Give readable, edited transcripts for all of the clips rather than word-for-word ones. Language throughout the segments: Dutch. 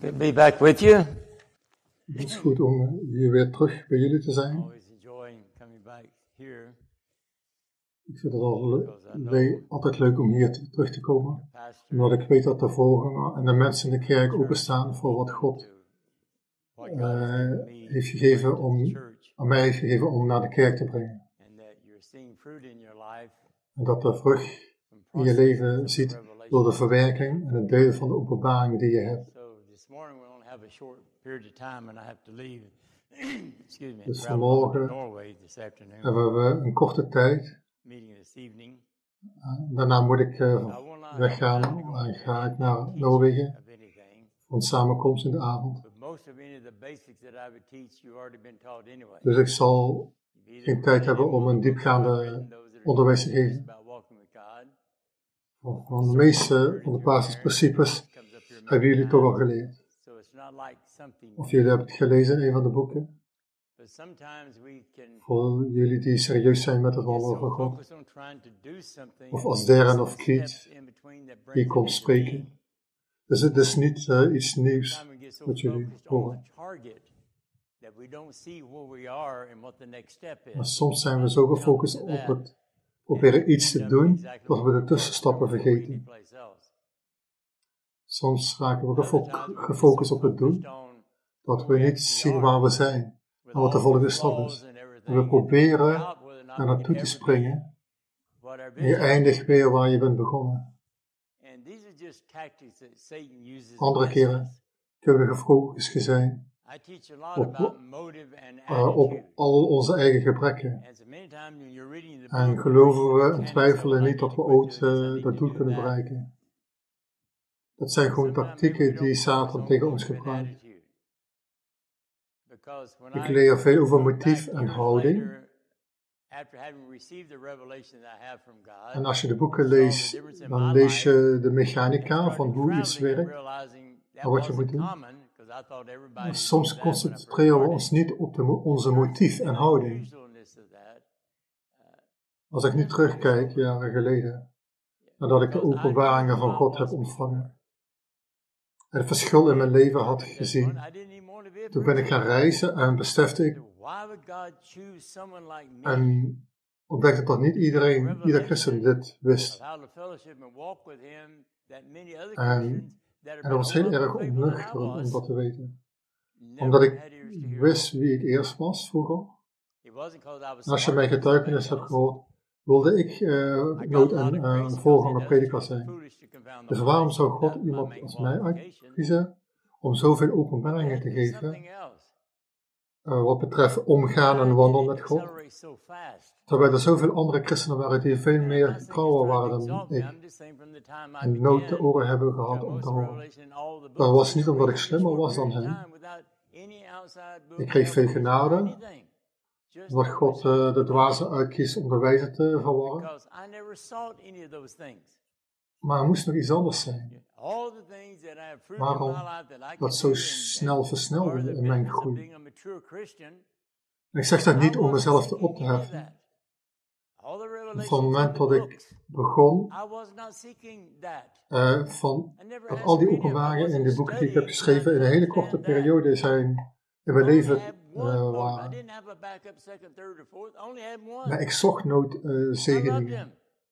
Good to be back with you. Het is goed om hier weer terug bij jullie te zijn. Always enjoying coming back here. Ik vind het altijd leuk om hier terug te komen. Omdat ik weet dat de voorganger en de mensen in de kerk openstaan voor wat God heeft gegeven aan mij heeft gegeven om naar de kerk te brengen. En dat de vrucht in je leven ziet door de verwerking en het delen van de openbaring die je hebt. Dus vanmorgen hebben we een korte tijd. Daarna moet ik weggaan en ga ik naar Noorwegen voor een samenkomst in de avond. Dus ik zal geen tijd hebben om een diepgaande onderwijs te geven. Van de meeste van de basisprincipes hebben jullie toch al geleerd. Of jullie hebben het gelezen in een van de boeken. Voor jullie die serieus zijn met het wandelen van God. Of als Darren of Keith die komt spreken. Dus het is niet iets nieuws wat jullie horen. Maar soms zijn we zo gefocust op het proberen iets te doen, dat we de tussenstappen vergeten. Soms raken we gefocust op het doen, dat we niet zien waar we zijn en wat de volgende stap is. En we proberen er naartoe te springen en je eindigt weer waar je bent begonnen. Andere keren kunnen we gefocust zijn op al onze eigen gebrekken. En geloven we en twijfelen niet dat we ooit dat doel kunnen bereiken. Dat zijn gewoon tactieken die Satan tegen ons gebruikt. Ik leer veel over motief en houding. En als je de boeken leest, dan lees je de mechanica van hoe iets werkt en wat je moet doen. Maar soms concentreren we ons niet op onze motief en houding. Als ik nu terugkijk, jaren geleden, nadat ik de openbaringen van God heb ontvangen, en het verschil in mijn leven had gezien, toen ben ik gaan reizen en besefte ik, en ontdekte dat niet ieder christen dit wist. En dat was heel erg ontnuchterend om dat te weten. Omdat ik wist wie ik eerst was vroeger. En als je mijn getuigenis hebt gehoord, wilde ik nooit een voorganger prediker zijn. Dus waarom zou God iemand als mij uitkiezen om zoveel openbaringen te geven wat betreft omgaan en wandelen met God? Terwijl er zoveel andere christenen waren die veel meer getrouwer waren dan ik. En nooit de oren hebben gehad om te horen. Dat was niet omdat ik slimmer was dan hen. Ik kreeg veel genade. Dat God de dwazen uitkiest om de wijze te verwarren. Maar er moest nog iets anders zijn. Waarom dat zo snel versnelde in mijn groei? En ik zeg dat niet om mezelf op te heffen. Van het moment dat ik begon, dat al die openbaringen in de boeken die ik heb geschreven in een hele korte periode zijn in mijn leven waren. Maar ik zocht nooit zegeningen.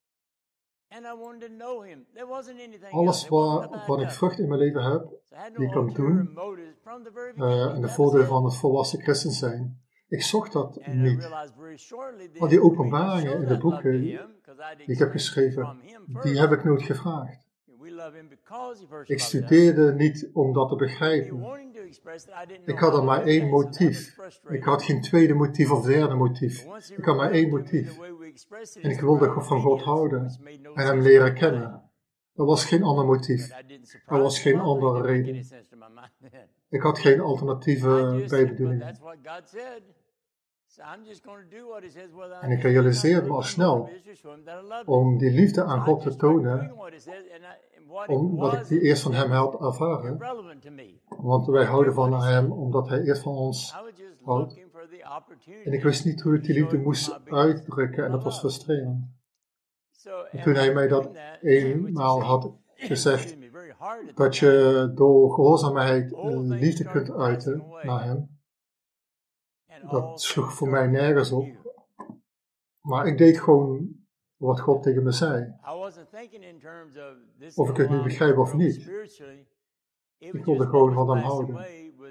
Alles wat ik vrucht in mijn leven heb, die ik kan doen, en de voordelen van het volwassen christen zijn, ik zocht dat niet. Al die openbaringen in de boeken die ik heb geschreven, die heb ik nooit gevraagd. Ik studeerde niet om dat te begrijpen. Ik had er maar één motief. Ik had geen tweede motief of derde motief. Ik had maar één motief. En ik wilde van God houden en hem leren kennen. Er was geen ander motief. Er was geen andere reden. Ik had geen alternatieve bijbedoelingen. En ik realiseerde me al snel om die liefde aan God te tonen, omdat ik die eerst van hem had ervaren. Want wij houden van hem omdat hij eerst van ons houdt. En ik wist niet hoe ik die liefde moest uitdrukken en dat was frustrerend. En toen hij mij dat eenmaal had gezegd, dat je door gehoorzaamheid liefde kunt uiten naar hem. Dat sloeg voor mij nergens op. Maar ik deed gewoon wat God tegen me zei. Of ik het nu begrijp of niet. Ik wilde gewoon van hem houden.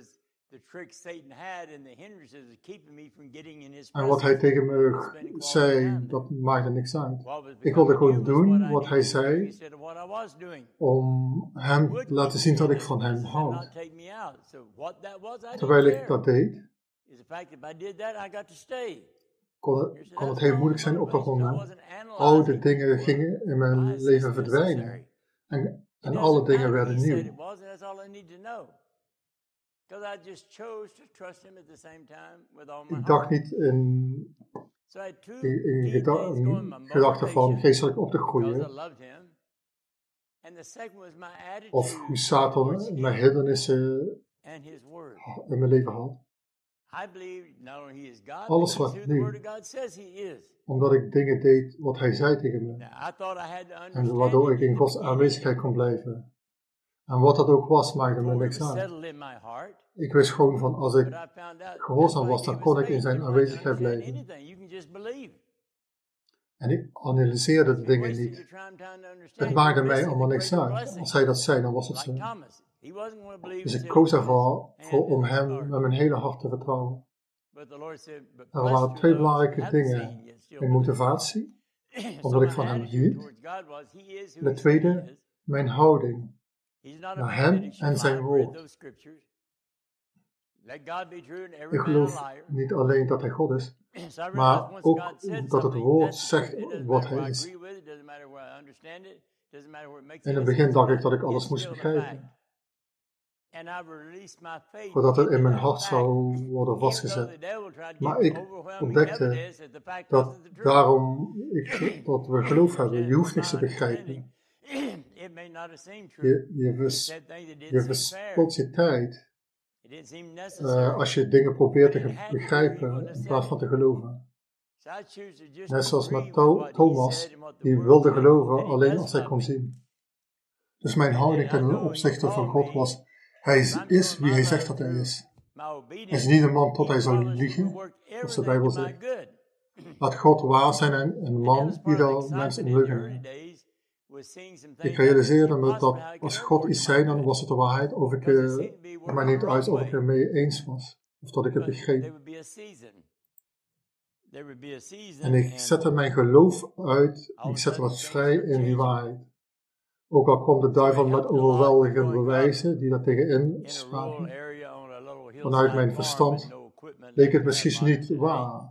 En wat hij tegen me zei, dat maakte niks uit. Ik wilde gewoon doen wat hij zei, om hem te laten zien dat ik van hem houd. Terwijl ik dat deed, kon het heel moeilijk zijn op dat moment. Oude dingen gingen in mijn leven verdwijnen. En alle dingen werden nieuw. Ik dacht niet in gedachten van geestelijk op te groeien. Of hoe Satan mijn hindernissen in mijn leven had. Alles was nieuw. Omdat ik dingen deed wat hij zei tegen me. En waardoor ik in Gods aanwezigheid kon blijven. En wat dat ook was, maakte me niks uit. Ik wist gewoon van, als ik gehoorzaam was, dan kon ik in zijn aanwezigheid blijven. En ik analyseerde de dingen niet. Het maakte mij allemaal niks uit. Als hij dat zei, dan was het zo. Dus ik koos ervoor om hem met mijn hele hart te vertrouwen. Er waren twee belangrijke dingen. Mijn motivatie, omdat ik van hem hield. En de tweede, mijn houding naar hem en zijn woord. Ik geloof niet alleen dat hij God is, maar ook dat het woord zegt wat hij is. In het begin dacht ik dat ik alles moest begrijpen. Voordat het in mijn hart zou worden vastgezet. Maar ik ontdekte dat daarom dat we geloof hebben. Je hoeft niks te begrijpen. Je verspilt je tijd als je dingen probeert te begrijpen in plaats van te geloven. Net zoals met Thomas, die wilde geloven alleen als hij kon zien. Dus mijn houding ten opzichte van God was, hij is wie hij zegt dat hij is. Hij is niet een man tot hij zou liegen, zoals de Bijbel zegt. Laat God waar zijn en een man, ieder mens een leugenaar. Ik realiseerde me dat als God iets zei, dan was het de waarheid, of ik er maar niet uit of ik er mee eens was, of dat ik het begreep. En ik zette mijn geloof uit, ik zette wat vrij in die waarheid. Ook al kwam de duivel met overweldigende bewijzen die daar tegenin spraken. Vanuit mijn verstand leek het misschien niet waar.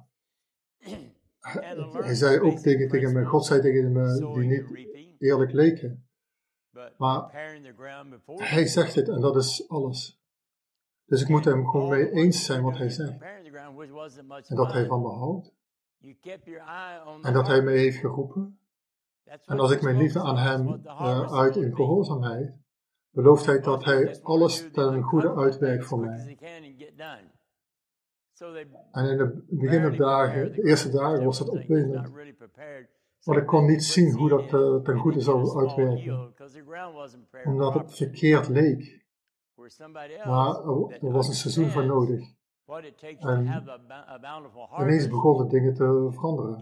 Hij zei ook dingen tegen me, God zei tegen me die niet eerlijk leken. Maar hij zegt het en dat is alles. Dus ik moet hem gewoon mee eens zijn wat hij zegt. En dat hij van me houdt. En dat hij mij heeft geroepen. En als ik mijn liefde aan hem uit in gehoorzaamheid, belooft hij dat hij alles ten goede uitwerkt voor mij. En in de eerste dagen was het opwindend. Maar ik kon niet zien hoe dat ten goede zou uitwerken. Omdat het verkeerd leek. Maar er was een seizoen voor nodig. En ineens begonnen dingen te veranderen.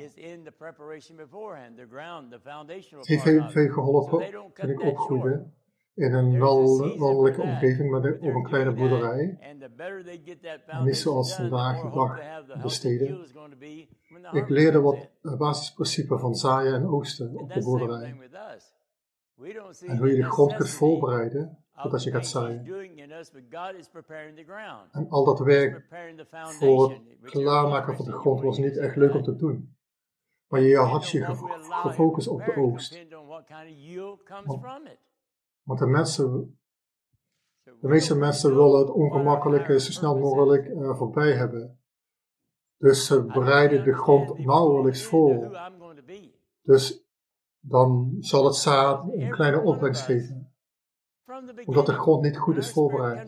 Het heeft veel geholpen toen ik opgroeide in een landelijke omgeving met ook een kleine boerderij. En niet zoals vandaag de dag de steden. Ik leerde wat basisprincipes van zaaien en oogsten op de boerderij. En hoe je de grond kunt voorbereiden voordat je gaat zaaien. En al dat werk voor het klaarmaken van de grond was niet echt leuk om te doen. Maar je had je gefocust op de oogst. Want de meeste mensen willen het ongemakkelijke zo snel mogelijk voorbij hebben. Dus ze bereiden de grond nauwelijks voor. Dus dan zal het zaad een kleine opbrengst geven. Omdat de grond niet goed is voorbereid.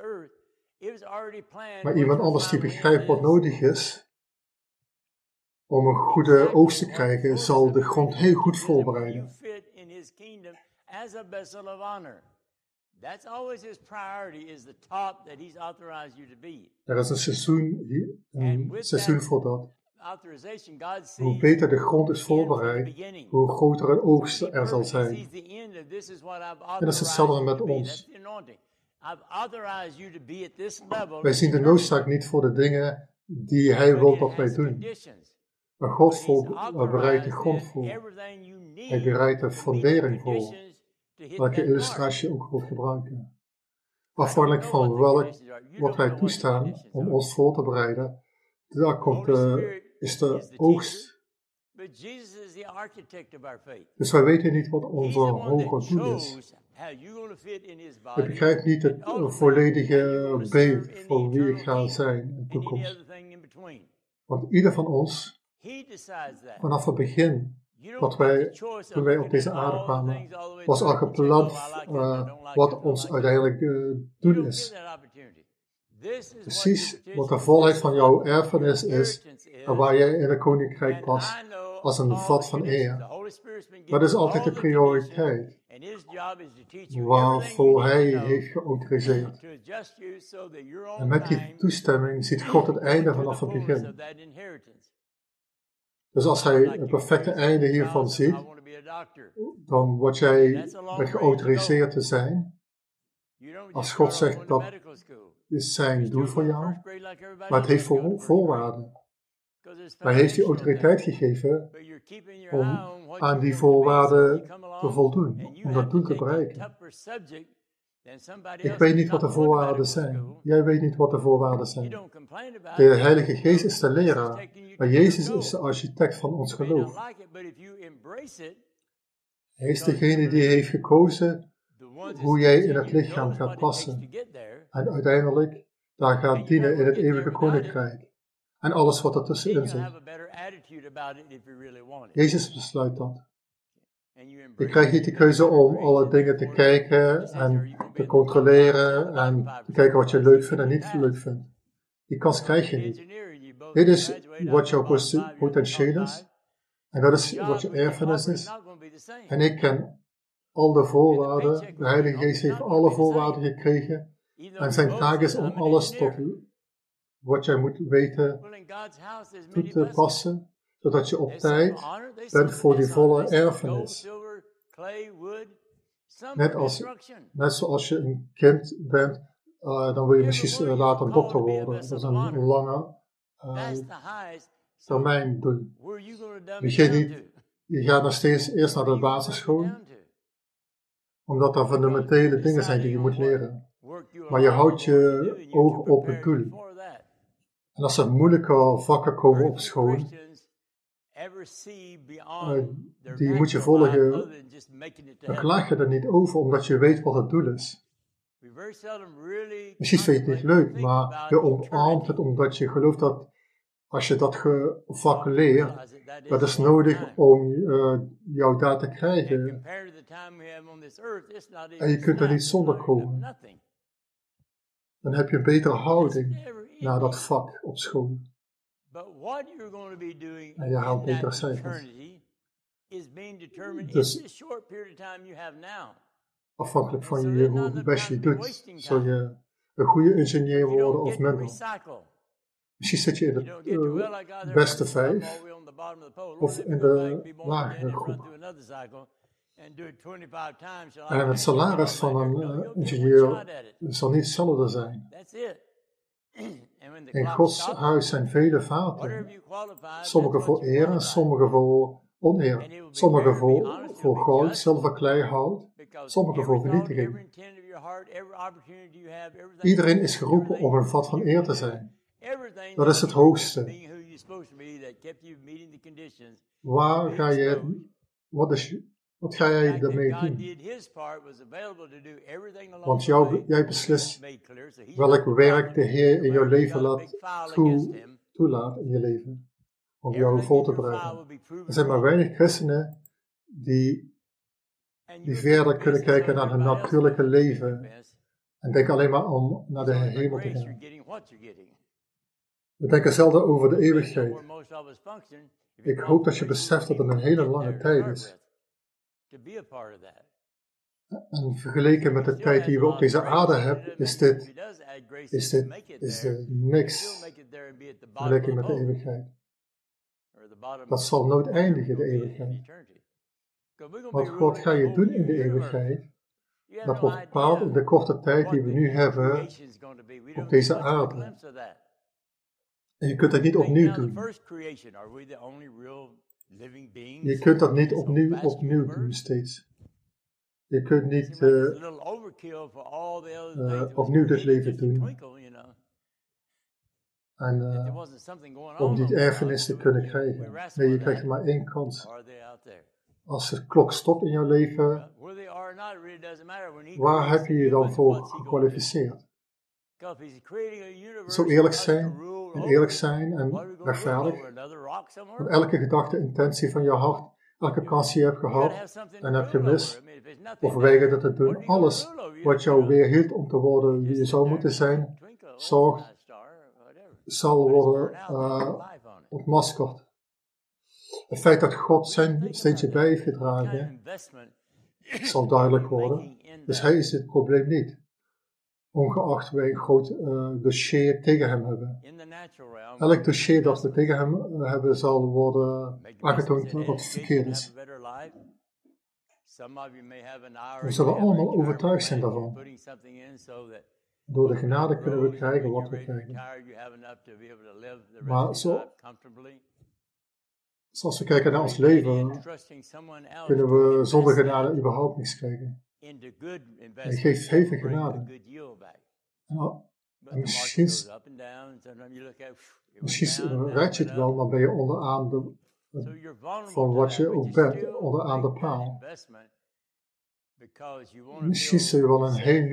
Maar iemand anders die begrijpt wat nodig is om een goede oogst te krijgen, zal de grond heel goed voorbereiden. Er is een seizoen voor dat. Hoe beter de grond is voorbereid, hoe groter een oogst er zal zijn. En dat is hetzelfde met ons. Wij zien de noodzaak niet voor de dingen die Hij wil dat wij doen. Maar God bereidt de grond voor. Hij bereidt de fundering voor. Welke illustratie ook wilt gebruiken. Afhankelijk van wat wij toestaan om ons voor te bereiden, daar is de oogst. Dus wij weten niet wat onze hoge doel is. Ik begrijp niet het volledige beeld van wie ik ga zijn in de toekomst. Want ieder van ons, vanaf het begin, toen wij op deze aarde kwamen, was al gepland wat ons uiteindelijk doel is. Precies wat de volheid van jouw erfenis is en waar jij in het koninkrijk past als een vat van eer. Dat is altijd de prioriteit waarvoor Hij heeft geautoriseerd. En met die toestemming ziet God het einde vanaf het begin. Dus als Hij het perfecte einde hiervan ziet, dan word jij geautoriseerd te zijn. Als God zegt dat is zijn doel voor jou, maar het heeft voorwaarden. Hij heeft die autoriteit gegeven om aan die voorwaarden te voldoen, om dat doel te bereiken. Ik weet niet wat de voorwaarden zijn. Jij weet niet wat de voorwaarden zijn. De Heilige Geest is de leraar, maar Jezus is de architect van ons geloof. Hij is degene die heeft gekozen hoe jij in het lichaam gaat passen en uiteindelijk daar gaat dienen in het eeuwige koninkrijk en alles wat ertussenin zit. Jezus besluit dat. Je krijgt niet de keuze om alle dingen te kijken en te controleren en te kijken wat je leuk vindt en niet leuk vindt. Die kans krijg je niet. Dit is wat jouw potentieel is en dat is wat je erfenis is. En ik ken al de voorwaarden, de Heilige Geest heeft alle voorwaarden gekregen en zijn taak is om alles tot wat jij moet weten toe te passen, zodat je op tijd bent voor die volle erfenis. Net zoals je een kind bent, dan wil je misschien later dokter worden. Dat is een lange termijn doel. Je gaat nog steeds eerst naar de basisschool, omdat er fundamentele dingen zijn die je moet leren. Maar je houdt je oog op het doel. En als er moeilijke vakken komen op school, die moet je volgen, dan klaag je er niet over, omdat je weet wat het doel is. Misschien vind je het niet leuk, maar je omarmt het omdat je gelooft dat als je dat vak leert, dat is nodig om jou daar te krijgen. En je kunt er niet zonder komen. Dan heb je een betere houding naar dat vak op school. En je haalt betere cijfers. Dus afhankelijk van hoe best je doet, zul je een goede ingenieur worden of minder. Misschien zit je in de beste 5 of in de lagere groep. En het salaris van een ingenieur zal niet hetzelfde zijn. In Gods huis zijn vele vaten. Sommige voor eer en sommige voor oneer. Sommige voor goud, zilver, klei, hout. Sommige voor vernietiging. Iedereen is geroepen om een vat van eer te zijn. Dat is het hoogste. Wat ga jij daarmee doen? Want jij beslist welk werk de Heer in jouw leven toelaat in je leven. Om jou voor te bereiden. Er zijn maar weinig christenen die verder kunnen kijken naar hun natuurlijke leven. En denken alleen maar om naar de hemel te gaan. We denken zelden over de eeuwigheid. Ik hoop dat je beseft dat het een hele lange tijd is. En vergeleken met de tijd die we op deze aarde hebben, is dit niks vergeleken met de eeuwigheid. Dat zal nooit eindigen, de eeuwigheid. Wat ga je doen in de eeuwigheid? Dat wordt bepaald in de korte tijd die we nu hebben op deze aarde. En je kunt dat niet opnieuw doen. Je kunt dat niet opnieuw doen steeds. Je kunt niet opnieuw dit leven doen. En om die erfenis te kunnen krijgen. Nee, je krijgt maar één kans. Als de klok stopt in jouw leven, waar heb je je dan voor gekwalificeerd? Zo eerlijk zijn en rechtvaardig. Met elke gedachte, intentie van je hart, elke kans die je hebt gehad en hebt gemist, of weigerde te doen, alles wat jou weerhield om te worden wie je zou moeten zijn, zal worden ontmaskerd. Het feit dat God zijn steentje bij heeft gedragen, zal duidelijk worden. Dus hij is het probleem niet. Ongeacht wij een groot dossier tegen hem hebben. Elk dossier dat we tegen hem hebben zal worden aangetoond dat het verkeerd is. We zullen allemaal overtuigd zijn daarvan. Door de genade kunnen we krijgen wat we krijgen. Maar zoals we kijken naar ons leven, kunnen we zonder genade überhaupt niets krijgen. En geeft heel veel genade. En misschien red je het wel, maar ben je onderaan van wat je ook bent, onderaan de paal. Misschien zul je wel een heel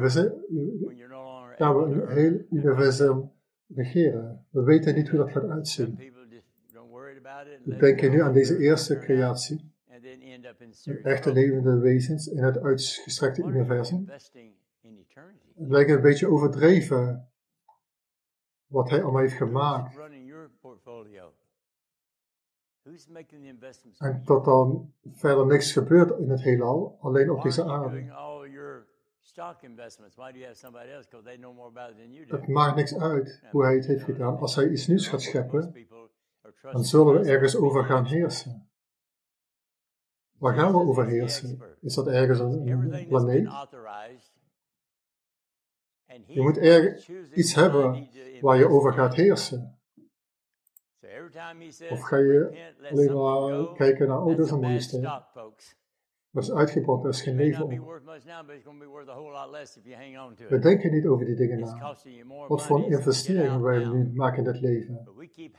universum regeren. We weten niet hoe dat gaat uitzien. We denken nu aan deze eerste creatie. Echte levende wezens in het uitgestrekte universum. Het lijkt een beetje overdreven wat hij allemaal heeft gemaakt. En dat dan verder niks gebeurt in het heelal, alleen op deze aarde. Het maakt niks uit hoe hij het heeft gedaan. Als hij iets nieuws gaat scheppen, dan zullen we ergens over gaan heersen. Waar gaan we over heersen? Is dat ergens een planeet? Je moet iets hebben waar je over gaat heersen. Of ga je alleen maar kijken naar, dat is een mooie steen. Dat is uitgebrand, er is geen leven op. We denken niet over die dingen na. Wat voor een investering wij nu maken in het leven.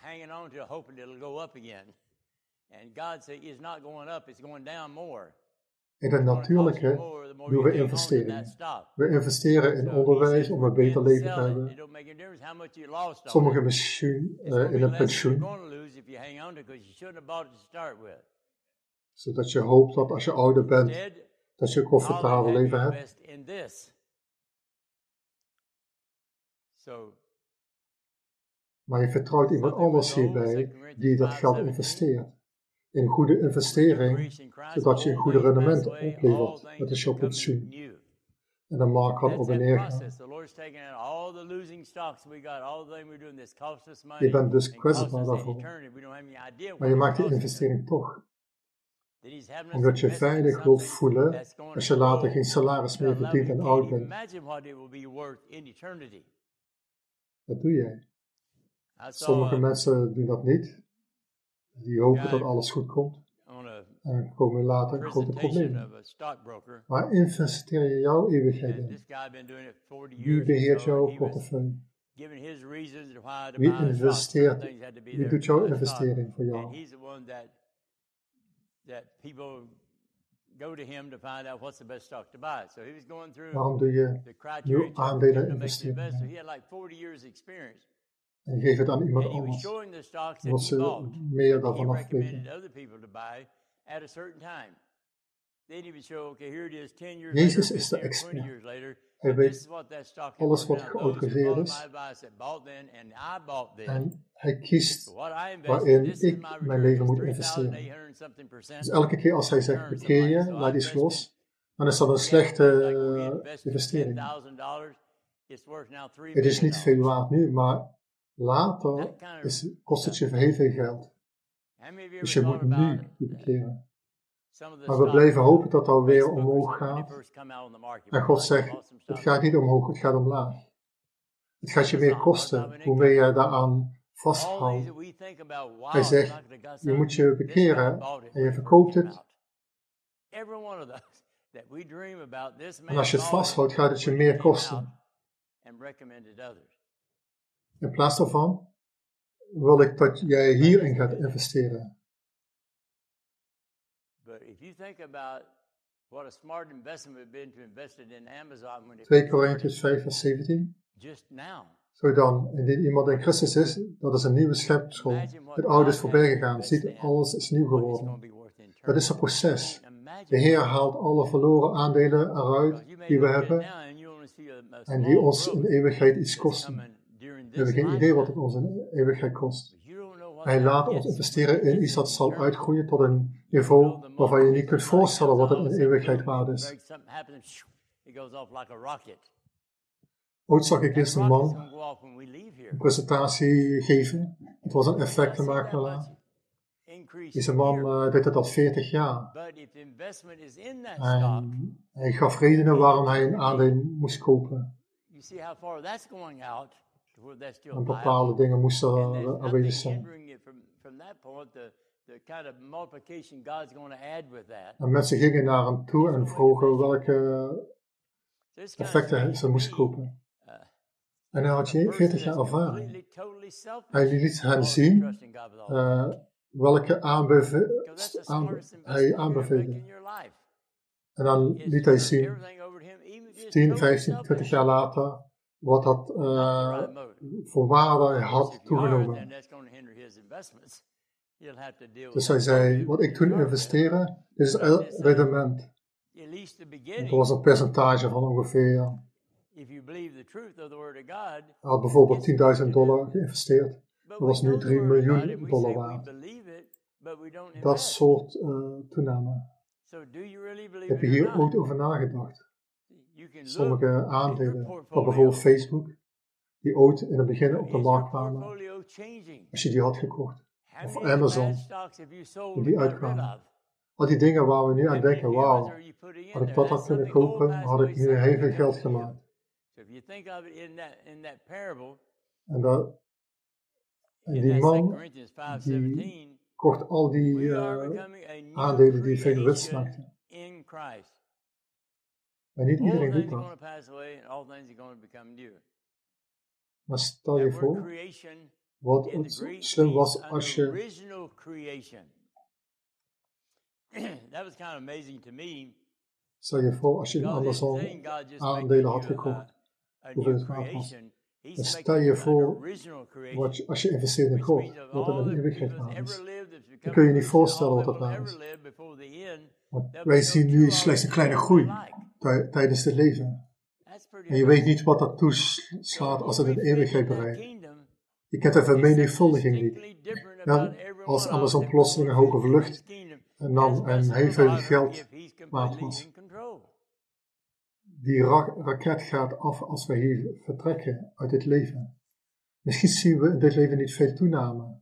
In het natuurlijke doen we investeringen. We investeren in onderwijs om een beter leven te hebben. Sommigen misschien in een pensioen. Zodat je hoopt dat als je ouder bent, dat je een comfortabel leven hebt. Maar je vertrouwt iemand anders hierbij die dat geld investeert. In een goede investering, zodat je een goede rendement oplevert. Dat is jouw pensioen. En de markt kan op en neer gaan. Je bent dus kwetsbaar daarvoor. Maar je maakt die investering toch. Omdat je veilig wilt voelen als je later geen salaris meer verdient en oud bent. Dat doe jij. Sommige mensen doen dat niet. Die hopen dat alles goed komt. En dan komen later grote problemen. Maar investeer je jouw eeuwigheid in? Wie beheert jouw portefeuille? Wie doet jouw investering voor jou? Waarom doe je nieuw aandelen investeren? En geef het aan iemand anders, omdat ze meer daarvan af weten. Jezus is de expert. Hij weet alles wat geautoriseerd is. En hij kiest waarin ik mijn leven moet investeren. Dus elke keer als hij zegt, bekeer je, laat iets los, dan is dat een slechte investering. Het is niet veel waard nu, maar later kost het je heel veel geld. Dus je moet nu je bekeren. Maar we blijven hopen dat het alweer omhoog gaat. En God zegt, het gaat niet omhoog, het gaat omlaag. Het gaat je meer kosten, hoe meer je daaraan vasthoudt. Hij zegt, je moet je bekeren en je verkoopt het. En als je het vasthoudt, gaat het je meer kosten. In plaats daarvan wil ik dat jij hierin gaat investeren. 2 Korintiërs 5 vers 17. Zo dan, indien iemand in Christus is, dat is een nieuwe schepsel. Het oude is voorbij gegaan, ziet, alles is nieuw geworden. Dat is een proces. De Heer haalt alle verloren aandelen eruit die we hebben en die ons in de eeuwigheid iets kosten. We hebben geen idee wat het ons in de eeuwigheid kost. Hij laat ons investeren in iets dat zal uitgroeien tot een niveau waarvan je niet kunt voorstellen wat het in de eeuwigheid waard is. Ooit zag ik eerst een man een presentatie geven. Het was een effectenmakelaar. Deze man deed het al 40 jaar. En hij gaf redenen waarom hij een aandeel moest kopen. En bepaalde dingen moesten aanwezig zijn. En mensen gingen naar hem toe en vroegen welke effecten ze moesten kopen. En hij had 40 jaar ervaring. Hij liet hen zien welke hij aanbeveelde. En dan liet hij zien, 10, 15, 20 jaar later, wat dat voor waarde had toegenomen. Dus hij zei, wat ik toen investeerde, is het rendement. Het was een percentage van ongeveer, hij had bijvoorbeeld $10.000 geïnvesteerd. Dat was nu $3 miljoen waard. Dat soort toename. Heb je hier ooit over nagedacht? Sommige aandelen, van bijvoorbeeld Facebook, die ooit in het begin op de markt kwamen, als je die had gekocht. Of Amazon, die uitkwamen. Al die dingen waar we nu aan denken, wauw, had ik dat had kunnen kopen, had ik nu heel veel geld gemaakt. En die man, die kocht al die aandelen die veel winst maakten. Maar niet iedereen doet dat. Maar stel je voor, wat het slim was als je... Stel je voor, als je in Amazon aandelen had gekocht, hoeveel het waard was. Dan stel je voor, als je investeert in God, wat er in de eeuwigheid waard is. Dan kun je je niet voorstellen wat dat waard is. Want wij zien nu slechts een kleine groei tijdens het leven. En je weet niet wat dat toeslaat als het in de eeuwigheid bereikt. Je kent de vermenigvuldiging niet. Ja, als Amazon plotseling een hoge vlucht nam en heel veel geld waard was. Die raket gaat af als we hier vertrekken uit dit leven. Misschien zien we in dit leven niet veel toename.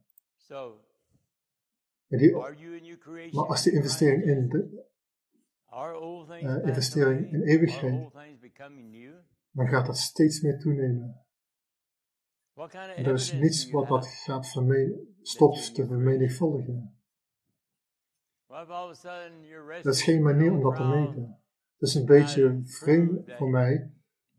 Maar als die investering in eeuwigheid, dan gaat dat steeds meer toenemen. En er is niets wat dat gaat stopt te vermenigvuldigen. Dat is geen manier om dat te meten. Het is een beetje vreemd voor mij.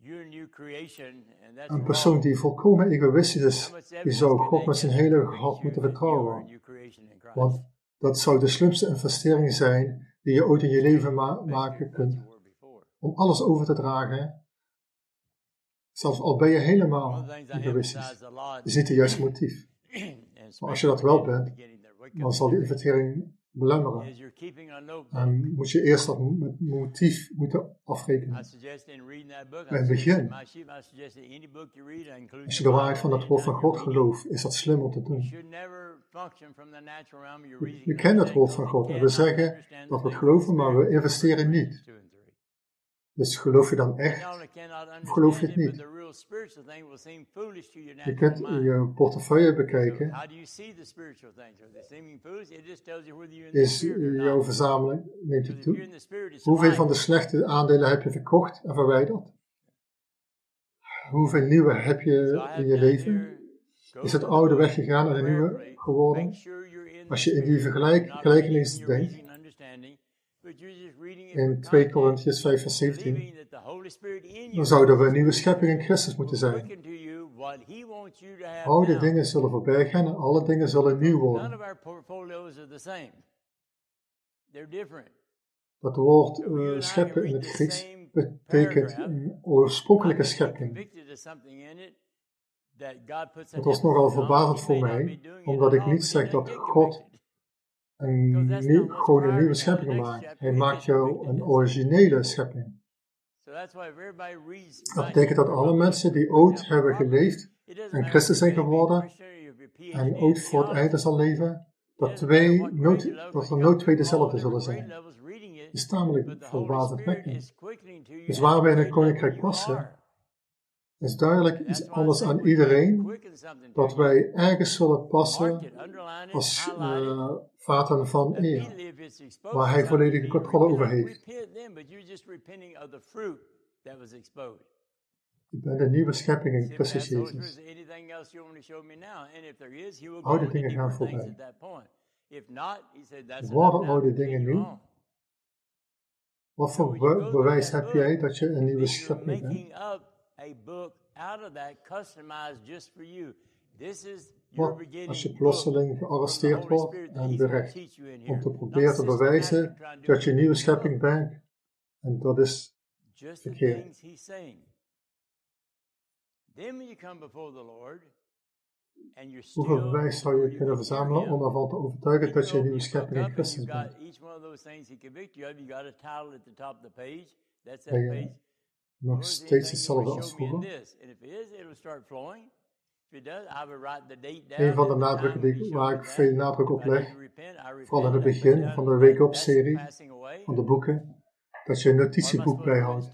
Een persoon die volkomen egoïstisch is, die zou God met zijn hele hart moeten vertrouwen. Want dat zou de slimste investering zijn die je ooit in je leven maken kunt. Om alles over te dragen, zelfs al ben je helemaal egoïstisch. Je ziet het juiste motief. Maar als je dat wel bent, dan zal die investering belemmeren. En moet je eerst dat motief moeten afrekenen. Bij het begin, als je de waarheid van het woord van God gelooft, is dat slim om te doen. We kennen het woord van God en we zeggen dat we het geloven, maar we investeren niet. Dus geloof je dan echt of geloof je het niet? Je kunt je portefeuille bekijken. Is jouw verzameling, neemt het toe? Hoeveel van de slechte aandelen heb je verkocht en verwijderd? Hoeveel nieuwe heb je in je leven? Is het oude weggegaan en het nieuwe geworden? Als je in die gelijkenis denkt, in 2 Korintiërs 5 vers 17, dan zouden we een nieuwe schepping in Christus moeten zijn. Oude dingen zullen voorbij gaan en alle dingen zullen nieuw worden. Dat woord scheppen in het Grieks betekent een oorspronkelijke schepping. Het was nogal verbazend voor mij, omdat ik niet zeg dat God gewoon een nieuwe schepping maakt. Hij maakt jou een originele schepping. Dat betekent dat alle mensen die ooit hebben geleefd en Christen zijn geworden en ooit voor het einde zal leven, dat er nooit twee dezelfde zullen zijn. Het is tamelijk verbazingwekkend. Dus waar wij in het koninkrijk passen, is duidelijk iets anders aan iedereen, dat wij ergens zullen passen als vaten van eer, waar hij volledige controle over heeft. Ik ben de nieuwe schepping in Christus Jezus. Oude dingen gaan voorbij. Worden oude dingen nieuw? Wat voor bewijs heb jij dat je een nieuwe schepping bent? Wat als je plotseling gearresteerd wordt en berecht om te proberen te bewijzen dat je een nieuwe schepping bent? En dat is verkeerd. Hoeveel bewijs zou je kunnen verzamelen om ervan te overtuigen dat je een nieuwe schepping in Christus bent? Ben je nog steeds hetzelfde als vroeger? Een van de nadrukken waar ik veel nadruk op leg, vooral in het begin van de Wake Up serie, van de boeken, dat je een notitieboek bijhoudt.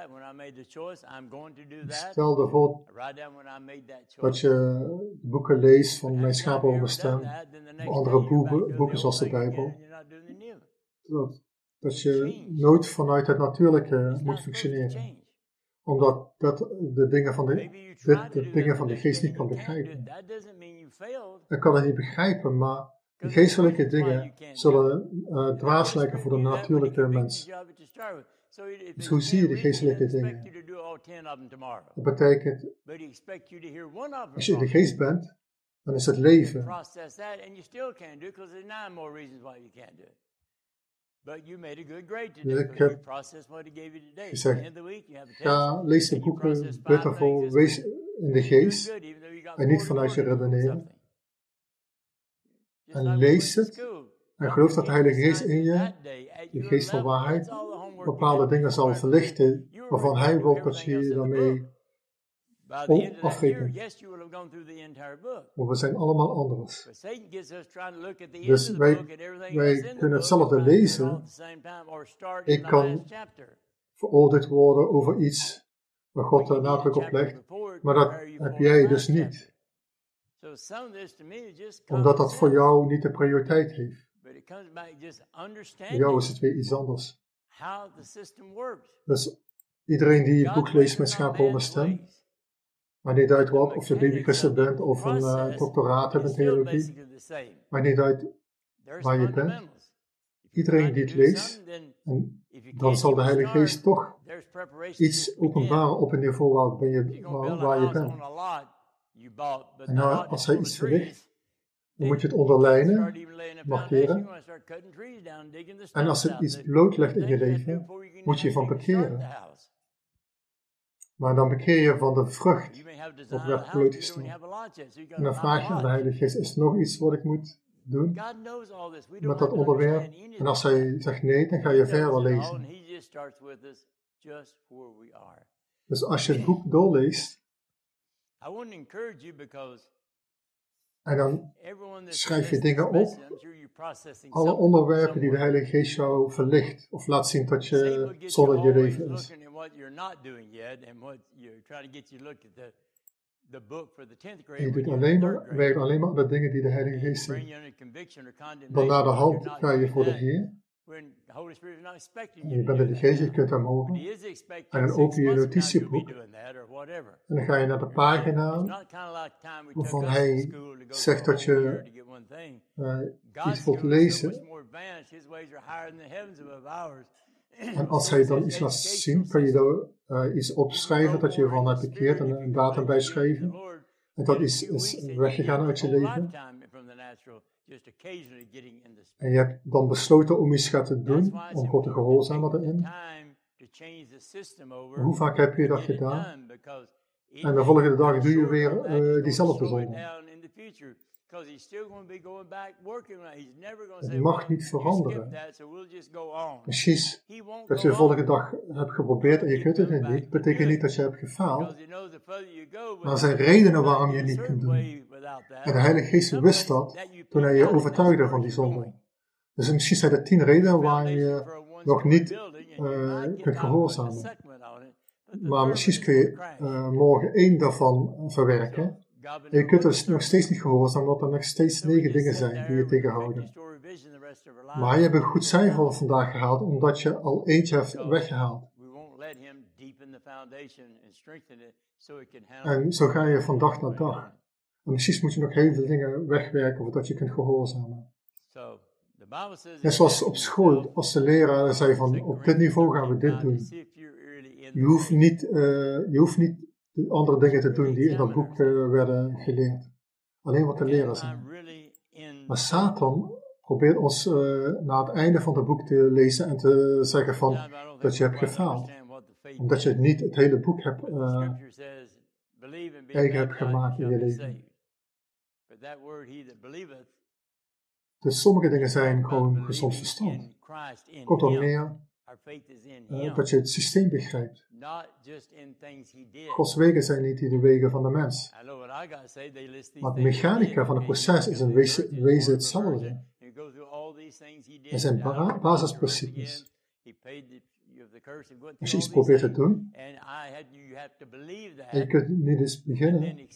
Stel ervoor dat je de boeken leest van Mijn schapen horen mijn stem, of andere boeken zoals de Bijbel. Dat je nooit vanuit het natuurlijke moet functioneren. Omdat dat de dingen van de geest niet kan begrijpen. Ik kan het niet begrijpen, maar de geestelijke dingen zullen dwaas lijken voor de natuurlijke mens. Dus hoe zie je de geestelijke dingen? Dat betekent, als je in de geest bent, dan is het leven. Dus ik heb gezegd, ga lees de boeken, bid ervoor, wees in de geest en niet vanuit je redeneren. En lees het en geloof dat de Heilige Geest in je, de geest van waarheid, bepaalde dingen zal verlichten waarvan Hij wil dat je je daarmee afrekent. Maar we zijn allemaal anders. Dus wij kunnen hetzelfde lezen. Ik kan veroordeeld worden over iets waar God de nadruk op legt, maar dat heb jij dus niet. Omdat dat voor jou niet de prioriteit heeft. Voor jou is het weer iets anders. Dus iedereen die het boek leest met schapen horen mijn stem, maakt niet uit wat, of je babychristen bent of een doctoraat hebt in theologie, maakt niet uit waar je bent. Iedereen die het leest, en dan zal de Heilige Geest toch iets openbaren op een niveau waar je bent. En nou, als hij iets verlicht, dan moet je het onderlijnen, markeren. En als het iets blootlegt in je leven, moet je van bekeren. Maar dan bekeer je van de vrucht, wat werd blootgesteld. En dan vraag je aan de Heilige Geest, is er nog iets wat ik moet doen met dat onderwerp? En als hij zegt nee, dan ga je verder lezen. Dus als je het boek doorleest, En dan schrijf je dingen op. Alle onderwerpen die de Heilige Geest jou verlicht of laat zien dat je zonder je leven is. Je doet werkt alleen maar aan de dingen die de Heilige Geest zegt. Dan na de hand ga je voor de Heer. Je bent in de Geest, je kunt hem horen. En dan open je notitieboek. En dan ga je naar de pagina waarvan hij zegt dat je iets wilt lezen. En als hij dan iets laat zien, kan je daar iets opschrijven dat je ervan hebt bekeerd en een datum bijschrijven. En dat is weggegaan uit je leven. En je hebt dan besloten om iets te doen, om God te gehoorzamen erin. Hoe vaak heb je dat gedaan? En de volgende dag doe je weer diezelfde zonde. Het mag niet veranderen. Precies, dat je de volgende dag hebt geprobeerd en je kunt het niet, betekent niet dat je hebt gefaald. Maar er zijn redenen waarom je het niet kunt doen. En de Heilige Geest wist dat toen hij je overtuigde van die zonde. Dus misschien zijn er 10 redenen waarom je nog niet kunt gehoorzamen. Maar misschien kun je morgen 1 daarvan verwerken. En je kunt er nog steeds niet gehoorzamen, omdat er nog steeds 9 dingen zijn die je tegenhouden. Maar je hebt een goed cijfer vandaag gehaald, omdat je al eentje hebt weggehaald. En zo ga je van dag naar dag. En misschien moet je nog heel veel dingen wegwerken, voordat je kunt gehoorzamen. Net zoals op school, als de leraar zei van, op dit niveau gaan we dit doen. Je hoeft niet de andere dingen te doen die in dat boek werden geleerd. Alleen wat de leraar zei. Maar Satan probeert ons na het einde van het boek te lezen en te zeggen van, dat je hebt gefaald. Omdat je niet het hele boek eigen hebt gemaakt in je leven. Dus sommige dingen zijn gewoon gezond verstand. Kortom meer dat je het systeem begrijpt. Gods wegen zijn niet de wegen van de mens. Maar de mechanica van het proces is in wezen hetzelfde. Er zijn basisprincipes. Als je iets probeert te doen, en je kunt niet eens beginnen.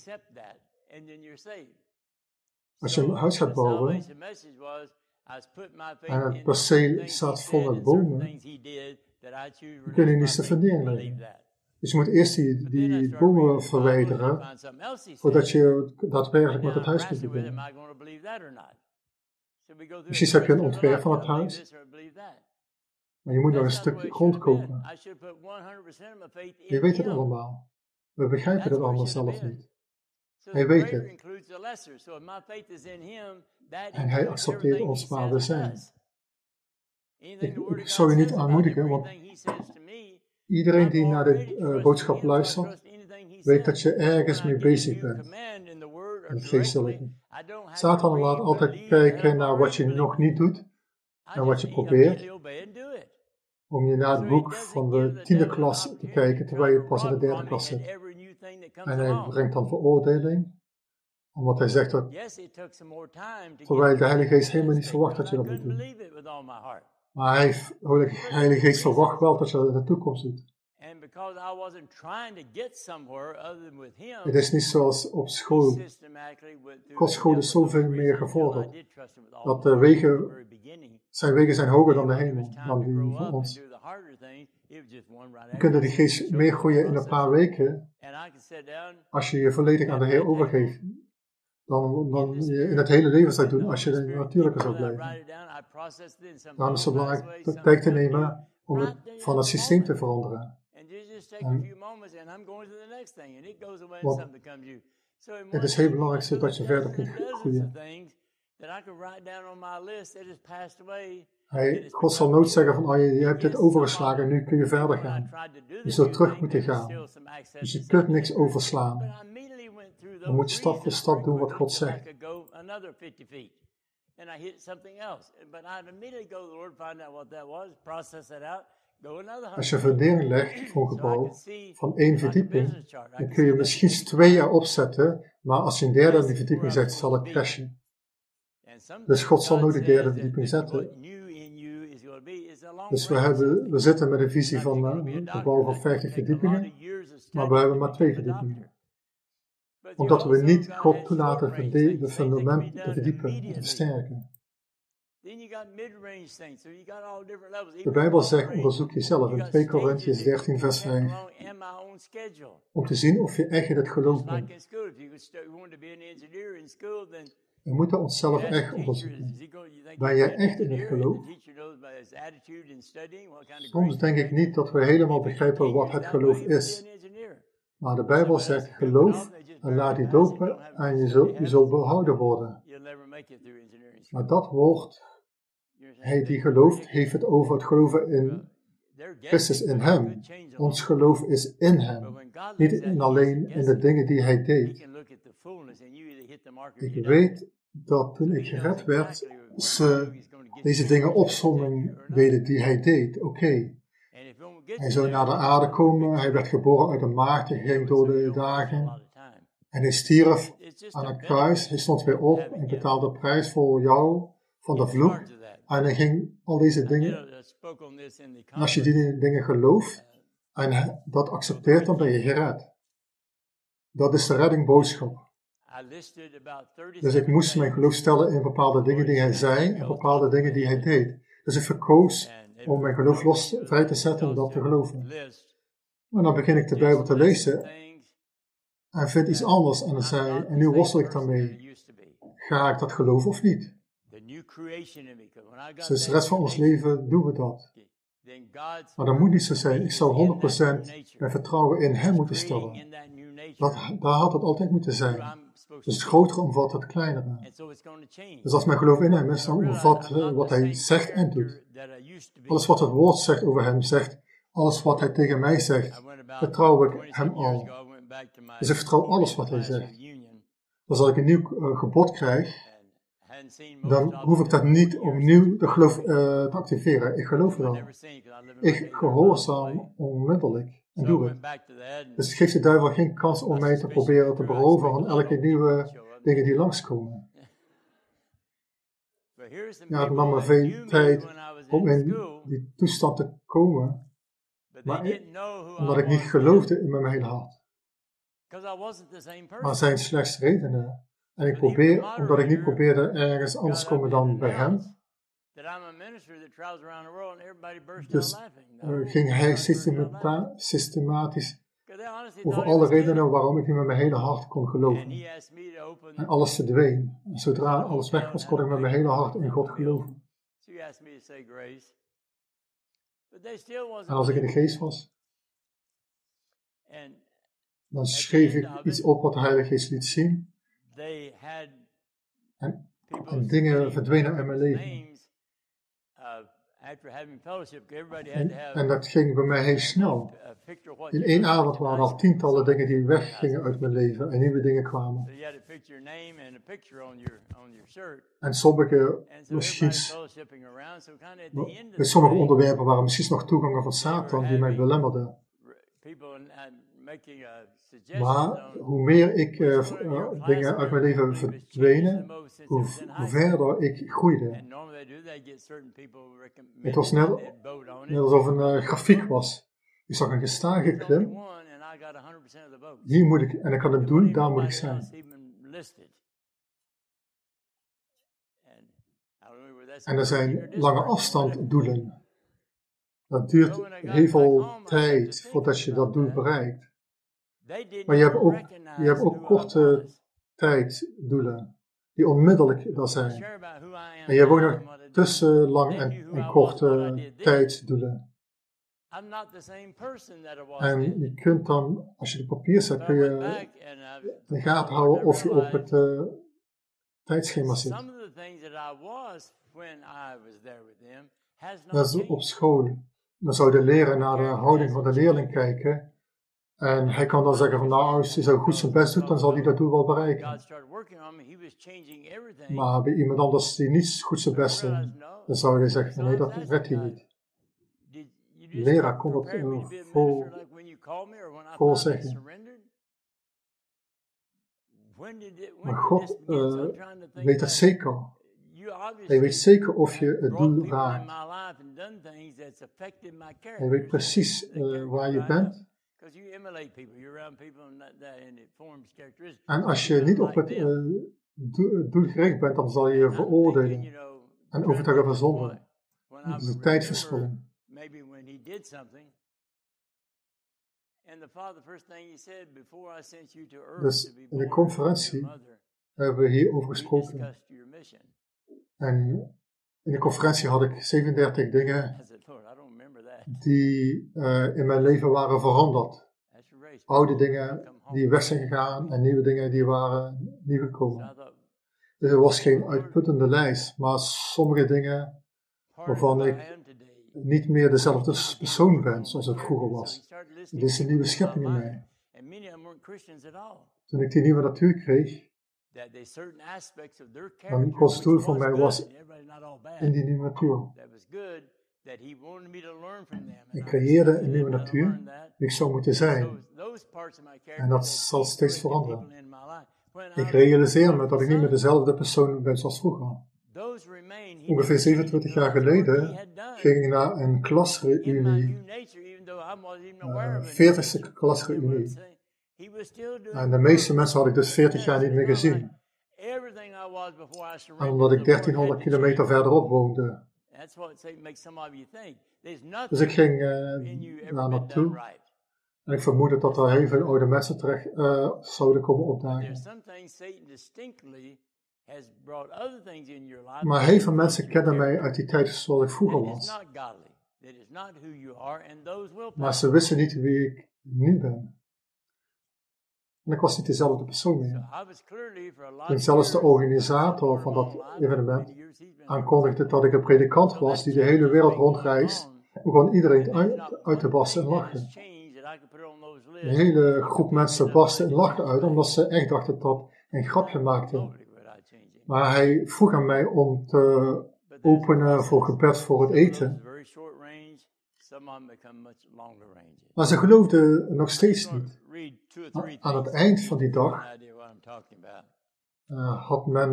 Als je een huis gaat bouwen, en het perceel staat vol met bomen, dan kun je niets te fundering leggen. Dus je moet eerst die bomen verwijderen, voordat je daadwerkelijk met het huis kunt beginnen. Misschien heb je een ontwerp van het huis, maar je moet nog een stukje grond kopen. Je weet het allemaal. We begrijpen het allemaal zelf niet. Hij weet het. En hij accepteert ons waar we zijn. Ik zou je niet aanmoedigen, want iedereen die naar de boodschap luistert, weet dat je ergens mee bezig bent. In het geestelijke. Satan laat altijd kijken naar wat je nog niet doet en wat je probeert. Om je naar het boek van de 10e klas te kijken, terwijl je pas in de 3e klas zit. En hij brengt dan veroordeling. Omdat hij zegt dat, terwijl de Heilige Geest helemaal niet verwacht dat je dat moet doen. Maar de Heilige Geest verwacht wel dat je dat in de toekomst doet. Het is niet zoals op school. Kostschool is zoveel meer gevorderd. Dat zijn wegen zijn hoger dan de hemel, dan die van ons. Je kunt de Geest meer groeien in een paar weken, als je je volledig aan de Heer overgeeft. Dan je in het hele leven zou doen als je de natuurlijke zou blijven. Daarom is het belangrijk de tijd te nemen om van het systeem te veranderen. Want het is heel belangrijk zodat je verder kunt groeien. God zal nooit zeggen van, je hebt dit overgeslagen en nu kun je verder gaan. Je zult terug moeten gaan. Dus je kunt niks overslaan. Je moet stap voor stap doen wat God zegt. Als je een fundering legt voor een gebouw van 1 verdieping, dan kun je misschien 2 erop zetten, maar als je een derde aan die verdieping zet, zal het crashen. Dus God zal nooit de derde verdieping zetten. Dus we zitten met een visie van een gebouw van 50 verdiepingen, maar we hebben maar 2 verdiepingen. Omdat we niet God toelaten de fundament te verdiepen, te versterken. De Bijbel zegt, onderzoek jezelf in 2 Korintiërs 13 vers 5. Om te zien of je echt in het geloof bent. We moeten onszelf echt onderzoeken. Ben jij echt in het geloof? Soms denk ik niet dat we helemaal begrijpen wat het geloof is. Maar de Bijbel zegt, geloof en laat je dopen en je zult behouden worden. Maar dat woord, hij die gelooft, heeft het over het geloven in Christus, in hem. Ons geloof is in hem. Niet alleen in de dingen die hij deed. Ik weet dat toen ik gered werd, ze deze dingen opzomming deden die hij deed. Oké. Hij zou naar de aarde komen, hij werd geboren uit een maagd, hij ging door de dagen. En hij stierf aan het kruis, hij stond weer op en betaalde de prijs voor jou, van de vloek. En hij ging al deze dingen, en als je die dingen gelooft en dat accepteert, dan ben je gered. Dat is de reddingboodschap. Dus ik moest mijn geloof stellen in bepaalde dingen die hij zei en bepaalde dingen die hij deed. Dus ik verkoos om mijn geloof vrij te zetten en dat te geloven. En dan begin ik de Bijbel te lezen en vind iets anders en nu worstel ik daarmee. Ga ik dat geloven of niet? Dus de rest van ons leven doen we dat. Maar dat moet niet zo zijn. Ik zou 100% mijn vertrouwen in hem moeten stellen. Daar had het altijd moeten zijn. Dus het grotere omvat het kleinere. Dus als mijn geloof in hem is, dan omvat wat hij zegt en doet. Alles wat het woord zegt over hem zegt, alles wat hij tegen mij zegt, vertrouw ik hem al. Dus ik vertrouw alles wat hij zegt. Dus als ik een nieuw gebod krijg, dan hoef ik dat niet opnieuw de geloof te activeren. Ik geloof er al. Ik gehoorzaam onmiddellijk en doe het. Dus het geeft de duivel geen kans om mij te proberen te beroven van elke nieuwe dingen die langskomen. Ja, het nam me veel tijd om in die toestand te komen, maar omdat ik niet geloofde in mijn hele hart. Maar er zijn slechts redenen. En omdat ik niet probeerde ergens anders te komen dan bij hem, dus ging hij systematisch over alle redenen waarom ik niet met mijn hele hart kon geloven. En alles verdween. En zodra alles weg was, kon ik met mijn hele hart in God geloven. En als ik in de geest was, dan schreef ik iets op wat de Heilige Geest liet zien. En dingen verdwenen in mijn leven. En dat ging bij mij heel snel. In 1 avond waren al tientallen dingen die weggingen uit mijn leven en nieuwe dingen kwamen. En sommige, misschien, bij sommige onderwerpen waren misschien nog toegangen van Satan die mij belemmerden. Maar hoe meer ik dingen uit mijn leven verdwenen, hoe verder ik groeide. Het was net alsof een grafiek was. Ik zag een gestage klim. Hier moet ik, en ik kan het doen, daar moet ik zijn. En er zijn lange afstanddoelen. Dat duurt heel veel tijd voordat je dat doel bereikt. Maar je hebt ook korte tijddoelen, die onmiddellijk daar zijn. En je hebt ook nog tussen lang en korte tijdsdoelen. En je kunt dan, als je het papier zet, kun je in de gaten houden of je op het tijdschema zit. Dat is op school. Dan zou de leraar naar de houding van de leerling kijken. En hij kan dan zeggen van nou, als hij zo goed zijn best doet, dan zal hij dat doel wel bereiken. Maar bij iemand anders die niet goed zijn best doet, dan zou hij zeggen nee, dat redt hij niet. leraar kon dat vol zeggen. Maar God weet dat zeker. Hij weet zeker of je het doel raakt. Hij weet precies waar je bent. En als je niet op het doel gericht bent, dan zal je je veroordelen en overtuigen van zonde. Dat is een tijdverspilling. Dus in de conferentie hebben we hierover gesproken. En in de conferentie had ik 37 dingen die in mijn leven waren veranderd. Oude dingen die weg zijn gegaan en nieuwe dingen die waren niet gekomen. Dus het was geen uitputtende lijst, maar sommige dingen waarvan ik niet meer dezelfde persoon ben zoals ik vroeger was. Het is een nieuwe schepping in mij. Toen ik die nieuwe natuur kreeg, dan Gods doel voor mij was in die nieuwe natuur. Ik creëerde een nieuwe natuur die ik zou moeten zijn. En dat zal steeds veranderen. Ik realiseer me dat ik niet meer dezelfde persoon ben zoals vroeger. Ongeveer 27 jaar geleden ging ik naar een klasreunie, 40ste klasreunie. En de meeste mensen had ik dus 40 jaar niet meer gezien. En omdat ik 1300 kilometer verderop woonde. Dus ik ging daar naartoe. En ik vermoedde dat er heel veel oude mensen terecht zouden komen opdagen. Maar heel veel mensen kennen mij uit die tijd zoals ik vroeger was. Maar ze wisten niet wie ik nu ben. En ik was niet dezelfde persoon meer. Toen zelfs de organisator van dat evenement aankondigde dat ik een predikant was die de hele wereld rondreist, begon iedereen uit te barsten en lachen. De hele groep mensen barstte en lachte uit, omdat ze echt dachten dat een grapje maakte. Maar hij vroeg aan mij om te openen voor gebed voor het eten. Maar ze geloofden nog steeds niet. Aan het eind van die dag had men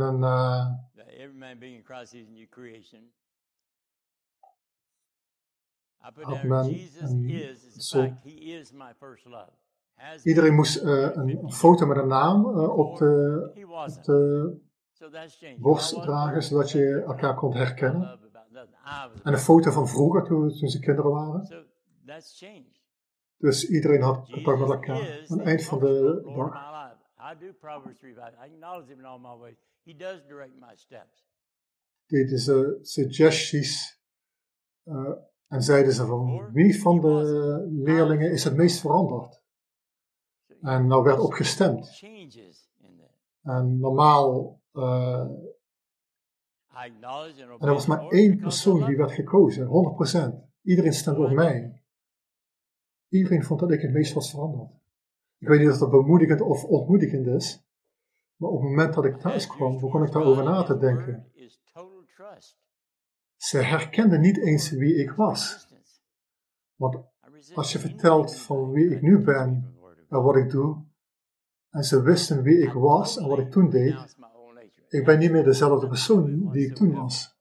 iedereen moest een foto met een naam op de borst dragen, zodat je elkaar kon herkennen. En een foto van vroeger, toen ze kinderen waren. Dus iedereen had contact met elkaar aan het eind van de dag. Deden ze suggesties en zeiden ze van wie van de leerlingen is het meest veranderd? En nou werd op gestemd. En normaal en er was maar één persoon die werd gekozen, 100%. Iedereen stemde op mij. Iedereen vond dat ik het meest was veranderd. Ik weet niet of dat bemoedigend of ontmoedigend is, maar op het moment dat ik thuis kwam, begon ik daarover na te denken. Ze herkenden niet eens wie ik was. Want als je vertelt van wie ik nu ben en wat ik doe, en ze wisten wie ik was en wat ik toen deed, ik ben niet meer dezelfde persoon die ik toen was.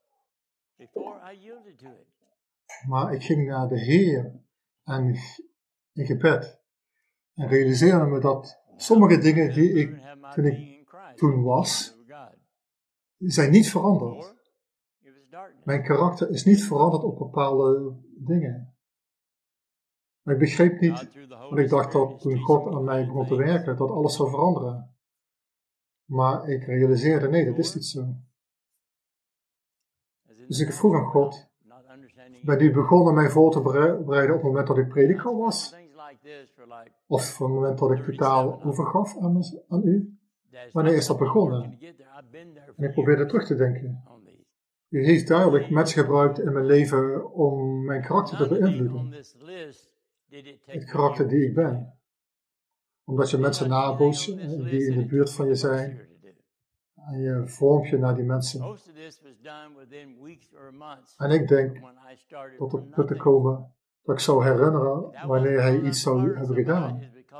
Maar ik ging naar de Heer en in gebed en realiseerde me dat sommige dingen die ik toen was, zijn niet veranderd. Mijn karakter is niet veranderd op bepaalde dingen. Maar ik begreep niet, want ik dacht dat toen God aan mij begon te werken, dat alles zou veranderen. Maar ik realiseerde, nee, dat is niet zo. Dus ik vroeg aan God, ben u begonnen mij voor te bereiden op het moment dat ik prediker was? Of op het moment dat ik totaal overgaf aan u? Wanneer is dat begonnen? En ik probeerde terug te denken. U heeft duidelijk mensen gebruikt in mijn leven om mijn karakter te beïnvloeden. Het karakter die ik ben. Omdat je mensen nabootst die in de buurt van je zijn. En je vormt je naar die mensen. En ik denk tot het punt te komen dat ik zou herinneren wanneer hij iets zou hebben gedaan.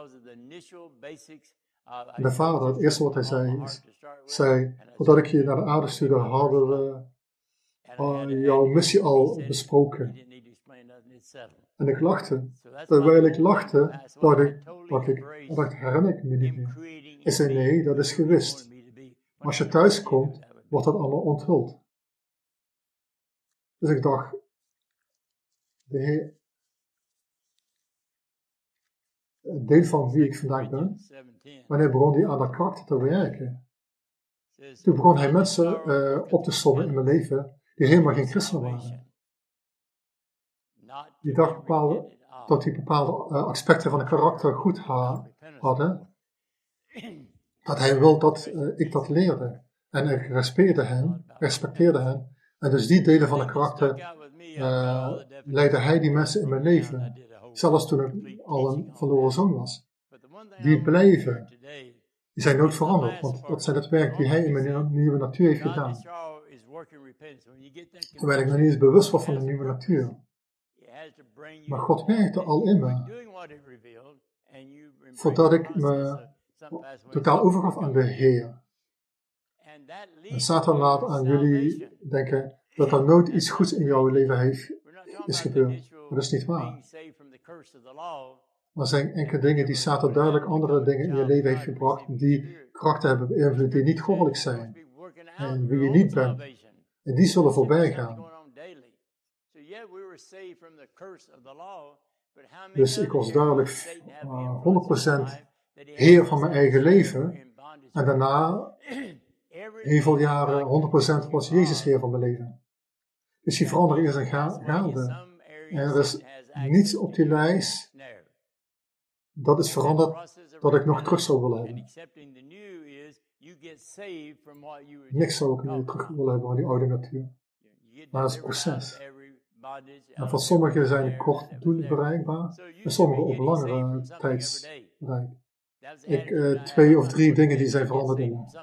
En de vader, het eerste wat hij zei, voordat ik je naar de aarde stuurde, hadden we jouw missie al besproken. En ik lachte. Terwijl ik lachte, dacht ik, herinner ik me niet meer. Ik zei, nee, dat is gewist. Maar als je thuis komt, wordt dat allemaal onthuld. Dus ik dacht, de Heer, het deel van wie ik vandaag ben, wanneer begon hij aan dat karakter te werken? Toen begon hij mensen op te sommen in mijn leven die helemaal geen christen waren. Die dacht dat die bepaalde aspecten van het karakter goed hadden. Dat hij wil dat ik dat leerde. En ik respecteerde hen. En dus die delen van het karakter leidde hij die mensen in mijn leven. Zelfs toen ik al een verloren zoon was. Die blijven. Die zijn nooit veranderd. Want dat zijn het werk die hij in mijn nieuwe natuur heeft gedaan. Terwijl ik nog niet eens bewust was van de nieuwe natuur. Maar God werkte al in me. Voordat ik me totaal overgaf aan de Heer. En Satan laat aan jullie denken dat er nooit iets goeds in jouw leven is gebeurd. Maar dat is niet waar. Er zijn enkele dingen die Satan duidelijk andere dingen in je leven heeft gebracht, die karakter hebben beïnvloed, die niet goddelijk zijn. En wie je niet bent. En die zullen voorbij gaan. Dus ik was duidelijk 100% heer van mijn eigen leven. En daarna, heel veel jaren, 100% was Jezus heer van mijn leven. Dus die verandering is een gaande. En er is niets op die lijst dat is veranderd dat ik nog terug zou willen hebben. Niks zou ik meer terug willen hebben van die oude natuur. Maar het is een proces. En voor sommigen zijn het kort doelen bereikbaar en sommigen op langere tijdsbereik. 2 of 3 dingen die zijn veranderd in me.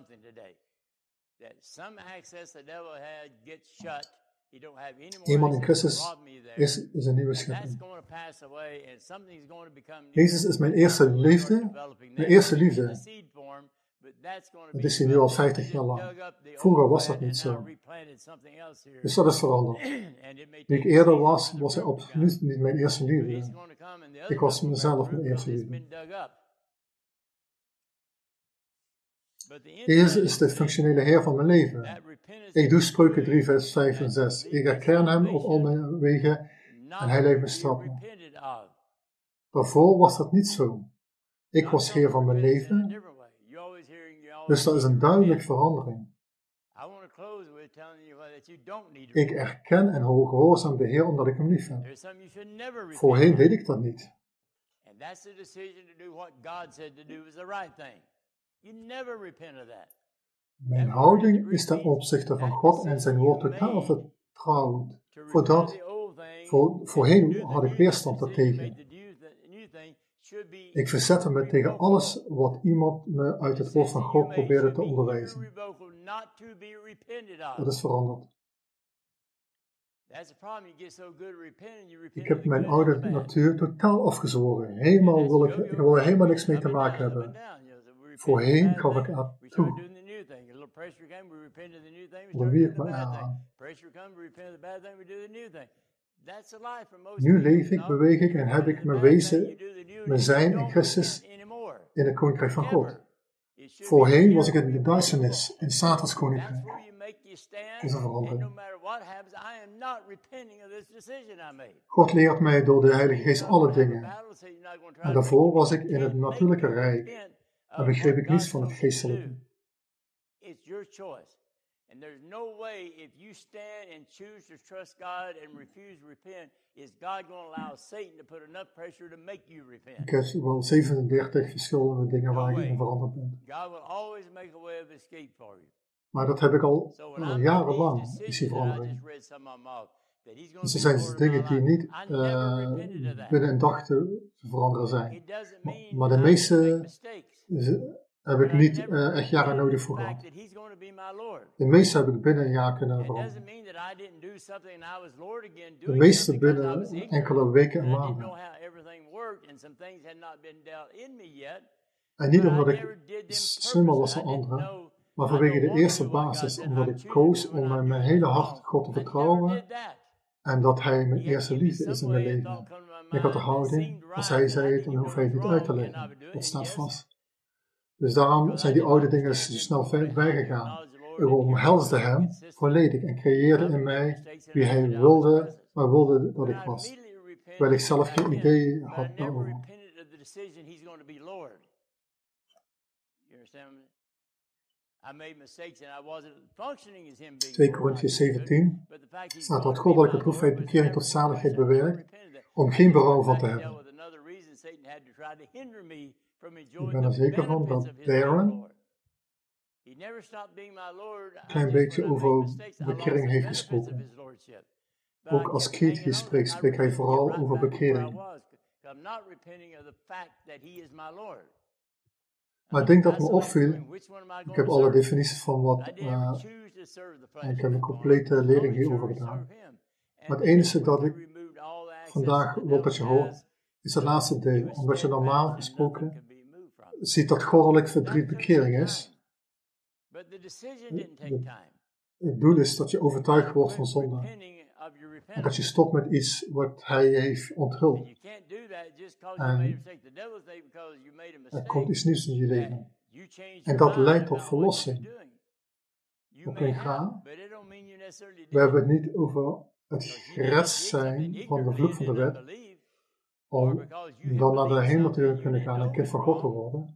Iemand in Christus is een nieuwe schepping. Jezus is mijn eerste liefde. Mijn eerste liefde. Dat is hij nu al 50 jaar lang. Vroeger was dat niet zo. Dus dat is veranderd. Wie ik eerder was hij absoluut niet mijn eerste liefde. Ik was mezelf mijn eerste liefde. Jezus is de functionele Heer van mijn leven. Ik doe Spreuken 3, vers 5 en 6. Ik herken hem op al mijn wegen en hij leidt me stappen. Daarvoor was dat niet zo. Ik was Heer van mijn leven. Dus dat is een duidelijke verandering. Ik erken en gehoorzaam de Heer omdat ik hem lief heb. Voorheen deed ik dat niet. Mijn houding is ten opzichte van God en zijn woord totaal vertrouwd. Voorheen had ik weerstand daartegen. Ik verzette me tegen alles wat iemand me uit het woord van God probeerde te onderwijzen. Dat is veranderd. Ik heb mijn oude natuur totaal afgezworen. Ik wil er helemaal niks mee te maken hebben. Voorheen gaf ik aan toe. Dan wie ik me aan. Nu leef ik, beweeg ik en heb ik mijn wezen, mijn zijn in Christus in het koninkrijk van God. Voorheen was ik in de duisternis, in Satans koninkrijk. Dat is een verandering. God leert mij door de Heilige Geest alle dingen. En daarvoor was ik in het natuurlijke rijk en begreep ik niets van het geestelijke. And there's no way if you stand and choose to trust God and refuse to repent, is God going to allow Satan to put enough pressure to make you repent? Ik heb wel 37 verschillende dingen waar ik in veranderd ben. God will always make a way of escape for you. Maar dat heb ik al jarenlang, is die verandering. Dus er zijn dingen die niet binnen een dag te veranderen zijn. Maar de meeste heb ik niet echt jaren nodig voor gehad. De meeste heb ik binnen een jaar kunnen veranderen. De meeste binnen enkele weken en maanden. En niet omdat ik slimmer was dan anderen, maar vanwege de eerste basis, omdat ik koos om met mijn hele hart God te vertrouwen en dat Hij mijn eerste liefde is in mijn leven. En ik had de houding, als Hij zei het, dan hoef hij het niet uit te leggen. Dat staat vast. Dus daarom zijn die oude dingen zo snel weggegaan. Ik omhelsde Hem volledig en creëerde in mij wie Hij wilde, maar wilde dat ik was. Terwijl ik zelf geen idee had daarover. 2 Korintiërs 17 staat dat goddelijke droefheid bekering tot zaligheid bewerkt, om geen berouw van te hebben. Ik ben er zeker van dat Darren een klein beetje over bekering heeft gesproken. Ook als Keith hier spreekt hij vooral over bekering. Maar ik denk dat me opviel, ik heb alle definities van wat, en ik heb een complete lering hierover gedaan. Maar het enige dat ik vandaag wil dat je hoort, is het laatste deel. Omdat je normaal gesproken ziet dat goddelijk verdriet bekering is. Het doel is dat je overtuigd wordt van zonde. En dat je stopt met iets wat hij heeft onthuld. En er komt iets nieuws in je leven. En dat leidt tot verlossing. Oké, ga. We hebben het niet over het gered zijn van de vloek van de wet. Om dan naar de hemel te kunnen gaan en kind van God te worden.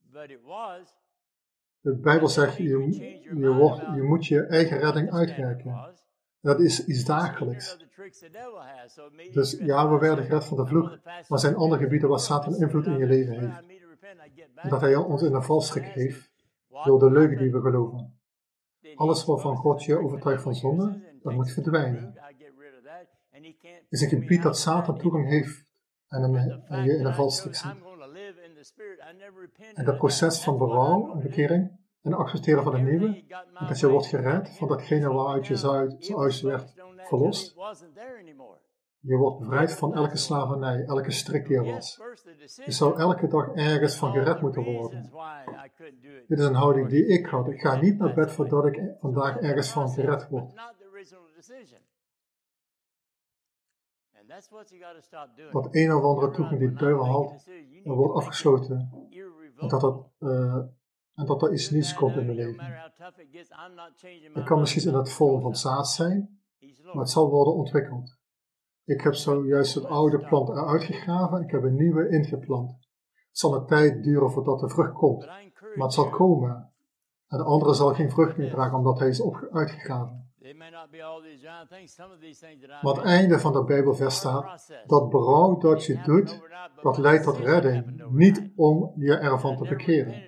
De Bijbel zegt, je moet je eigen redding uitwerken. Dat is iets dagelijks. Dus ja, we werden gered van de vloek, maar er zijn andere gebieden waar Satan invloed in je leven heeft. En dat hij ons in een valstrik heeft, door de leugen die we geloven. Alles waarvan God je overtuigt van zonde, dat moet verdwijnen. Is een gebied dat Satan toegang heeft en je in een valstrik zit. En dat proces van berouw en bekering en accepteren van het nieuwe, en dat je wordt gered van datgene waaruit je zojuist werd verlost. Je wordt bevrijd van elke slavernij, elke strik die er was. Je zou elke dag ergens van gered moeten worden. Dit is een houding die ik had. Ik ga niet naar bed voordat ik vandaag ergens van gered word. Dat een of andere toegang die de duivel had, wordt afgesloten. En dat er iets nieuws komt in mijn leven. Het kan misschien in het vorm van zaad zijn, maar het zal worden ontwikkeld. Ik heb zojuist het oude plant eruit gegraven en ik heb een nieuwe ingeplant. Het zal een tijd duren voordat de vrucht komt, maar het zal komen. En de andere zal geen vrucht meer dragen omdat hij is uitgegraven. Maar het einde van de Bijbelvers staat, dat berouw dat je doet, dat leidt tot redding, niet om je ervan te bekeren.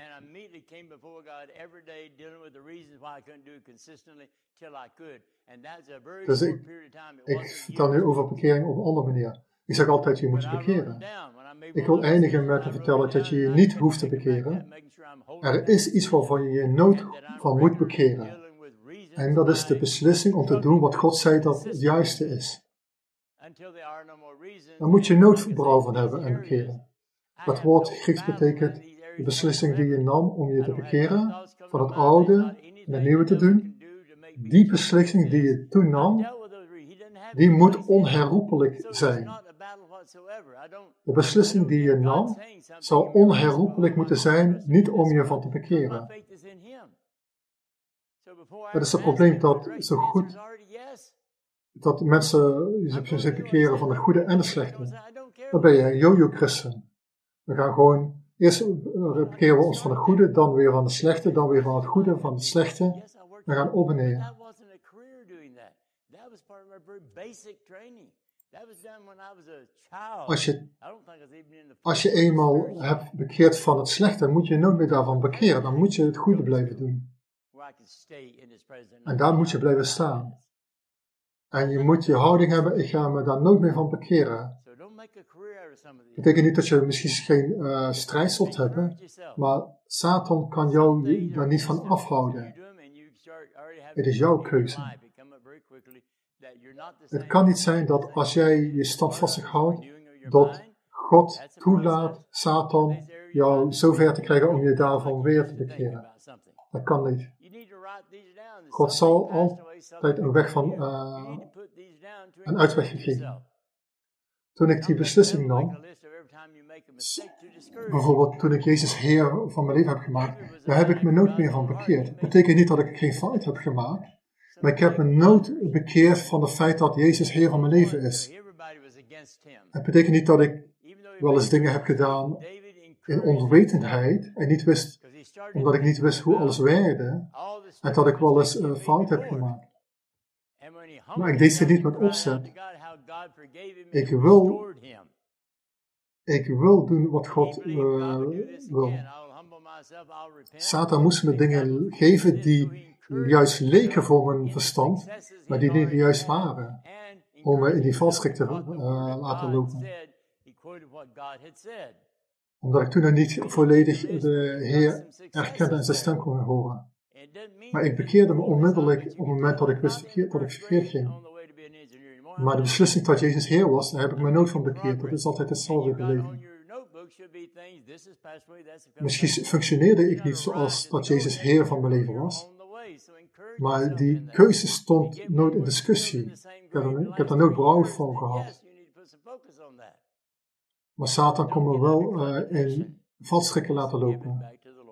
Dus ik vertel nu over bekering op een andere manier. Ik zeg altijd, je moet je bekeren. Ik wil eindigen met te vertellen dat je je niet hoeft te bekeren. Er is iets waarvan je je nood van moet bekeren. En dat is de beslissing om te doen wat God zei dat het juiste is. Daar moet je nooit berouw van hebben en bekeren. Dat woord Grieks betekent de beslissing die je nam om je te bekeren, van het oude en het nieuwe te doen. Die beslissing die je toen nam, die moet onherroepelijk zijn. De beslissing die je nam, zou onherroepelijk moeten zijn, niet om je van te bekeren. Dat is het probleem dat zo goed, dat mensen zich bekeren van de goede en de slechte. Dan ben je een yo-yo-christen. We gaan gewoon, eerst bekeren we ons van de goede, dan weer van de slechte, dan weer van het goede, van het slechte. We gaan op en neer. Als je eenmaal hebt bekeerd van het slechte, moet je nooit meer daarvan bekeren. Dan moet je het goede blijven doen. En daar moet je blijven staan. En je moet je houding hebben, ik ga me daar nooit meer van bekeren. Dat betekent niet dat je misschien geen strijd zult hebben, maar Satan kan jou daar niet van afhouden. Het is jouw keuze. Het kan niet zijn dat als jij je standvastig houdt, dat God toelaat Satan jou zo ver te krijgen om je daarvan weer te bekeren. Dat kan niet. God zal altijd een weg van een uitweg geven. Toen ik die beslissing nam, bijvoorbeeld toen ik Jezus Heer van mijn leven heb gemaakt, daar heb ik me nooit meer van bekeerd. Dat betekent niet dat ik geen fout heb gemaakt, maar ik heb me nooit bekeerd van het feit dat Jezus Heer van mijn leven is. Het betekent niet dat ik wel eens dingen heb gedaan in onwetendheid en niet wist, omdat ik niet wist hoe alles werkte, en dat ik wel eens fout heb gemaakt. Maar ik deed ze niet met opzet. Ik wil doen wat God wil. Satan moest me dingen geven die juist leken voor mijn verstand, maar die niet juist waren. Om me in die valstrik te laten lopen. Omdat ik toen nog niet volledig de Heer erkende en zijn stem kon horen. Maar ik bekeerde me onmiddellijk op het moment dat ik wist dat ik verkeerd ging. Maar de beslissing dat Jezus Heer was, daar heb ik me nooit van bekeerd. Dat is altijd hetzelfde gebleven. Misschien functioneerde ik niet zoals dat Jezus Heer van mijn leven was. Maar die keuze stond nooit in discussie. Ik heb daar nooit berouw van gehad. Maar Satan kon me wel in valstrikken laten lopen.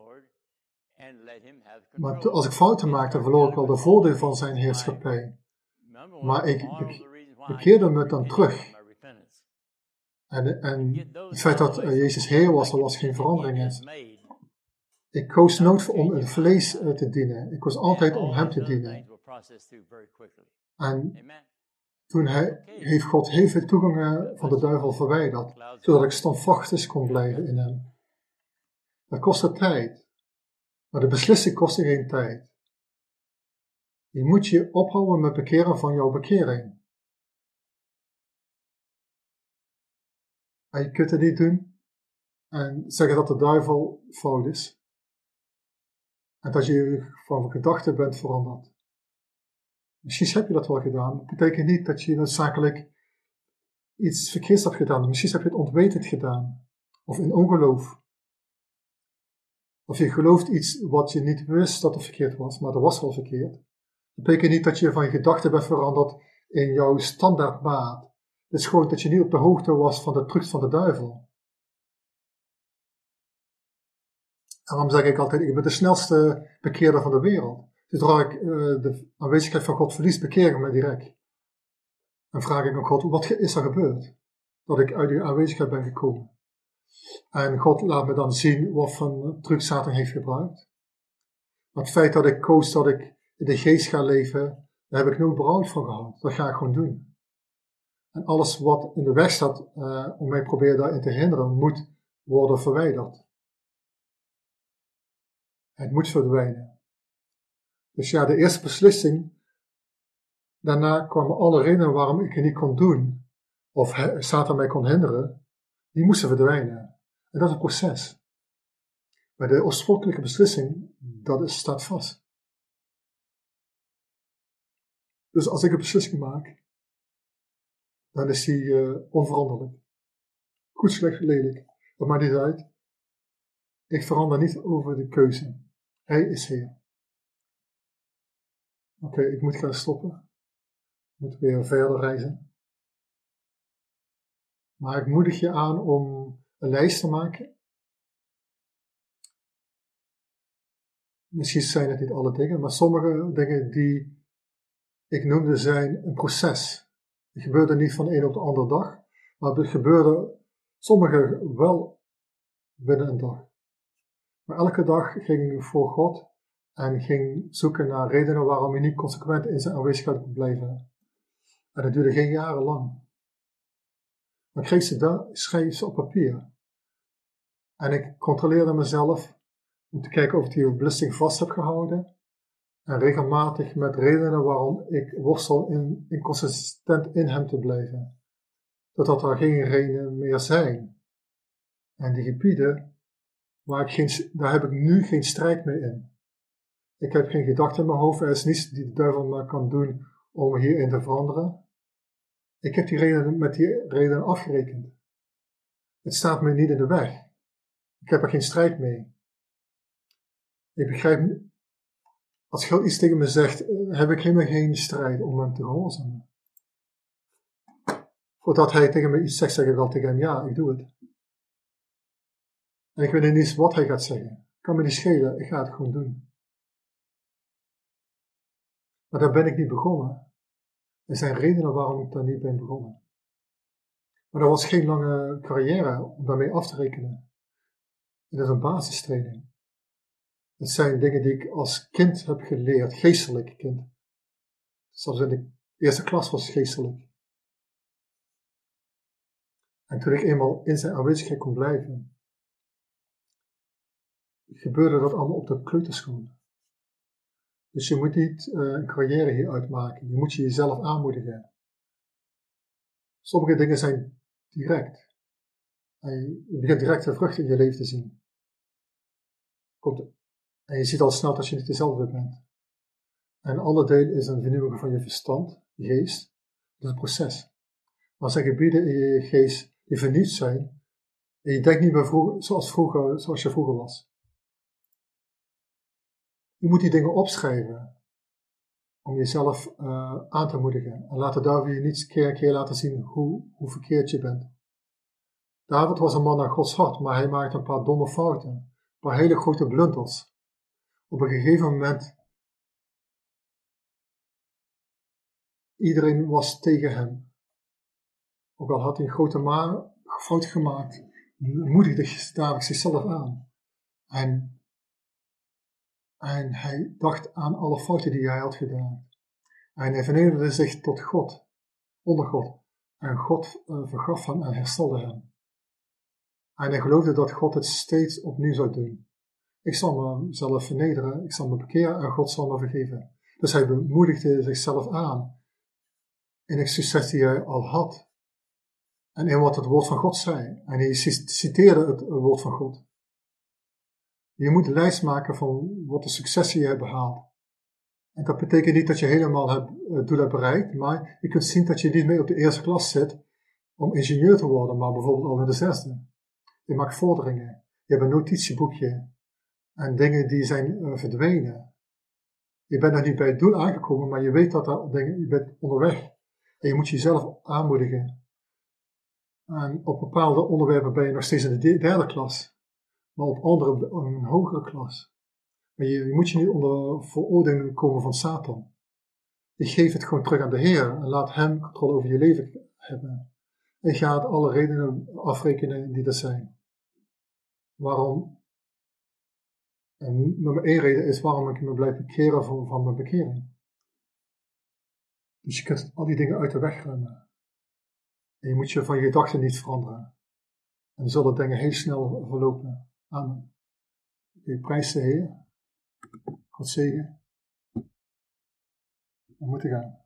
Maar als ik fouten maakte, verloor ik al de voordeel van zijn heerschappij. Maar ik bekeerde me dan terug. En het feit dat Jezus Heer was, er was geen verandering in. Ik koos nooit om het vlees te dienen. Ik koos altijd om hem te dienen. En toen heeft God heel veel toegangen van de duivel verwijderd, zodat ik standvastig kon blijven in hem. Dat kostte tijd. Maar de beslissing kostte geen tijd. Je moet je ophouden met bekeren van jouw bekering. En je kunt het niet doen en zeggen dat de duivel fout is. En dat je van gedachten bent veranderd. Misschien heb je dat wel gedaan. Dat betekent niet dat je noodzakelijk iets verkeerds hebt gedaan. Misschien heb je het onwetend gedaan. Of in ongeloof. Of je gelooft iets wat je niet wist dat het verkeerd was, maar dat was wel verkeerd. Dat betekent niet dat je van je gedachten bent veranderd in jouw standaardmaat. Het is gewoon dat je niet op de hoogte was van de trucs van de duivel. Daarom zeg ik altijd, ik ben de snelste bekeerder van de wereld. Zodra ik de aanwezigheid van God verlies, bekeer ik me direct. En vraag ik aan God, wat is er gebeurd? Dat ik uit uw aanwezigheid ben gekomen. En God laat me dan zien wat voor truc Satan heeft gebruikt. Maar het feit dat ik koos dat ik in de geest ga leven, daar heb ik nooit berouw van gehad. Dat ga ik gewoon doen. En alles wat in de weg staat om mij proberen daarin te hinderen, moet worden verwijderd. Het moet verdwijnen. Dus ja, de eerste beslissing, daarna kwamen alle redenen waarom ik het niet kon doen, of Satan mij kon hinderen, die moesten verdwijnen. En dat is een proces. Maar de oorspronkelijke beslissing, dat staat vast. Dus als ik een beslissing maak, dan is die onveranderlijk. Goed, slecht, lelijk. Dat maakt niet uit. Ik verander niet over de keuze. Hij is Heer. Oké, ik moet gaan stoppen. Ik moet weer verder reizen. Maar ik moedig je aan om een lijst te maken. Misschien zijn het niet alle dingen, maar sommige dingen die ik noemde zijn een proces. Het gebeurde niet van de een op de andere dag, maar het gebeurde sommige wel binnen een dag. Maar elke dag ging ik voor God en ging zoeken naar redenen waarom je niet consequent in zijn aanwezigheid kon blijven. En dat duurde geen jaren lang. Maar ik schreef ze op papier. En ik controleerde mezelf om te kijken of ik die beslissing vast heb gehouden. En regelmatig met redenen waarom ik worstel inconsistent in hem te blijven. totdat er geen redenen meer zijn. En die gebieden, daar heb ik nu geen strijd mee in. Ik heb geen gedachte in mijn hoofd, er is niets die de duivel me kan doen om hierin te veranderen. Ik heb met die redenen afgerekend. Het staat me niet in de weg. Ik heb er geen strijd mee. Ik begrijp, als God iets tegen me zegt, heb ik helemaal geen strijd om hem te gehoorzamen. Voordat hij tegen me iets zegt, zeg ik wel tegen hem, ja, ik doe het. En ik weet niet eens wat hij gaat zeggen. Kan me niet schelen, ik ga het gewoon doen. Maar daar ben ik niet begonnen. Er zijn redenen waarom ik daar niet ben begonnen. Maar dat was geen lange carrière om daarmee af te rekenen. Het is een basistraining. Het zijn dingen die ik als kind heb geleerd, geestelijk kind. Zelfs in de eerste klas was geestelijk. En toen ik eenmaal in zijn aanwezigheid kon blijven, gebeurde dat allemaal op de kleuterschool. Dus je moet niet een carrière hieruit maken. Je moet jezelf aanmoedigen. Sommige dingen zijn direct. En je begint direct de vruchten in je leven te zien. En je ziet al snel dat je niet dezelfde bent. En alle deel is een vernieuwing van je verstand, je geest. Dat is een proces. Maar er zijn gebieden in je geest die vernieuwd zijn. En je denkt niet meer zoals je vroeger was. Je moet die dingen opschrijven. Om jezelf aan te moedigen. En laat de duivel je niet keer laten zien hoe verkeerd je bent. David was een man naar Gods hart, maar hij maakte een paar domme fouten. Een paar hele grote blunders. Op een gegeven moment, iedereen was tegen hem. Ook al had hij een grote fout gemaakt, moedigde David zichzelf aan. En hij dacht aan alle fouten die hij had gedaan. En hij vernederde zich tot God, onder God. En God vergaf hem en herstelde hem. En hij geloofde dat God het steeds opnieuw zou doen. Ik zal mezelf vernederen, ik zal me bekeren en God zal me vergeven. Dus hij bemoedigde zichzelf aan in het succes die hij al had. En in wat het woord van God zei. En hij citeerde het woord van God. Je moet een lijst maken van wat de successen je hebt behaald. En dat betekent niet dat je helemaal het doel hebt bereikt, maar je kunt zien dat je niet meer op de eerste klas zit om ingenieur te worden, maar bijvoorbeeld al in de 6e. Je maakt vorderingen, je hebt een notitieboekje en dingen die zijn verdwenen. Je bent nog niet bij het doel aangekomen, maar je weet dat je bent onderweg. En je moet jezelf aanmoedigen. En op bepaalde onderwerpen ben je nog steeds in de 3e klas, maar op andere een hogere klas. Maar je moet je niet onder veroordeling komen van Satan. Je geeft het gewoon terug aan de Heer en laat hem controle over je leven hebben. En gaat alle redenen afrekenen die er zijn. Waarom? En nummer 1 reden is waarom ik me blijf bekeren van mijn bekering. Dus je kunt al die dingen uit de weg ruimen. En je moet je van je gedachten niet veranderen. En dan zullen dingen heel snel verlopen. Amen. Ik prijs de Heer. God zegen. We moeten gaan.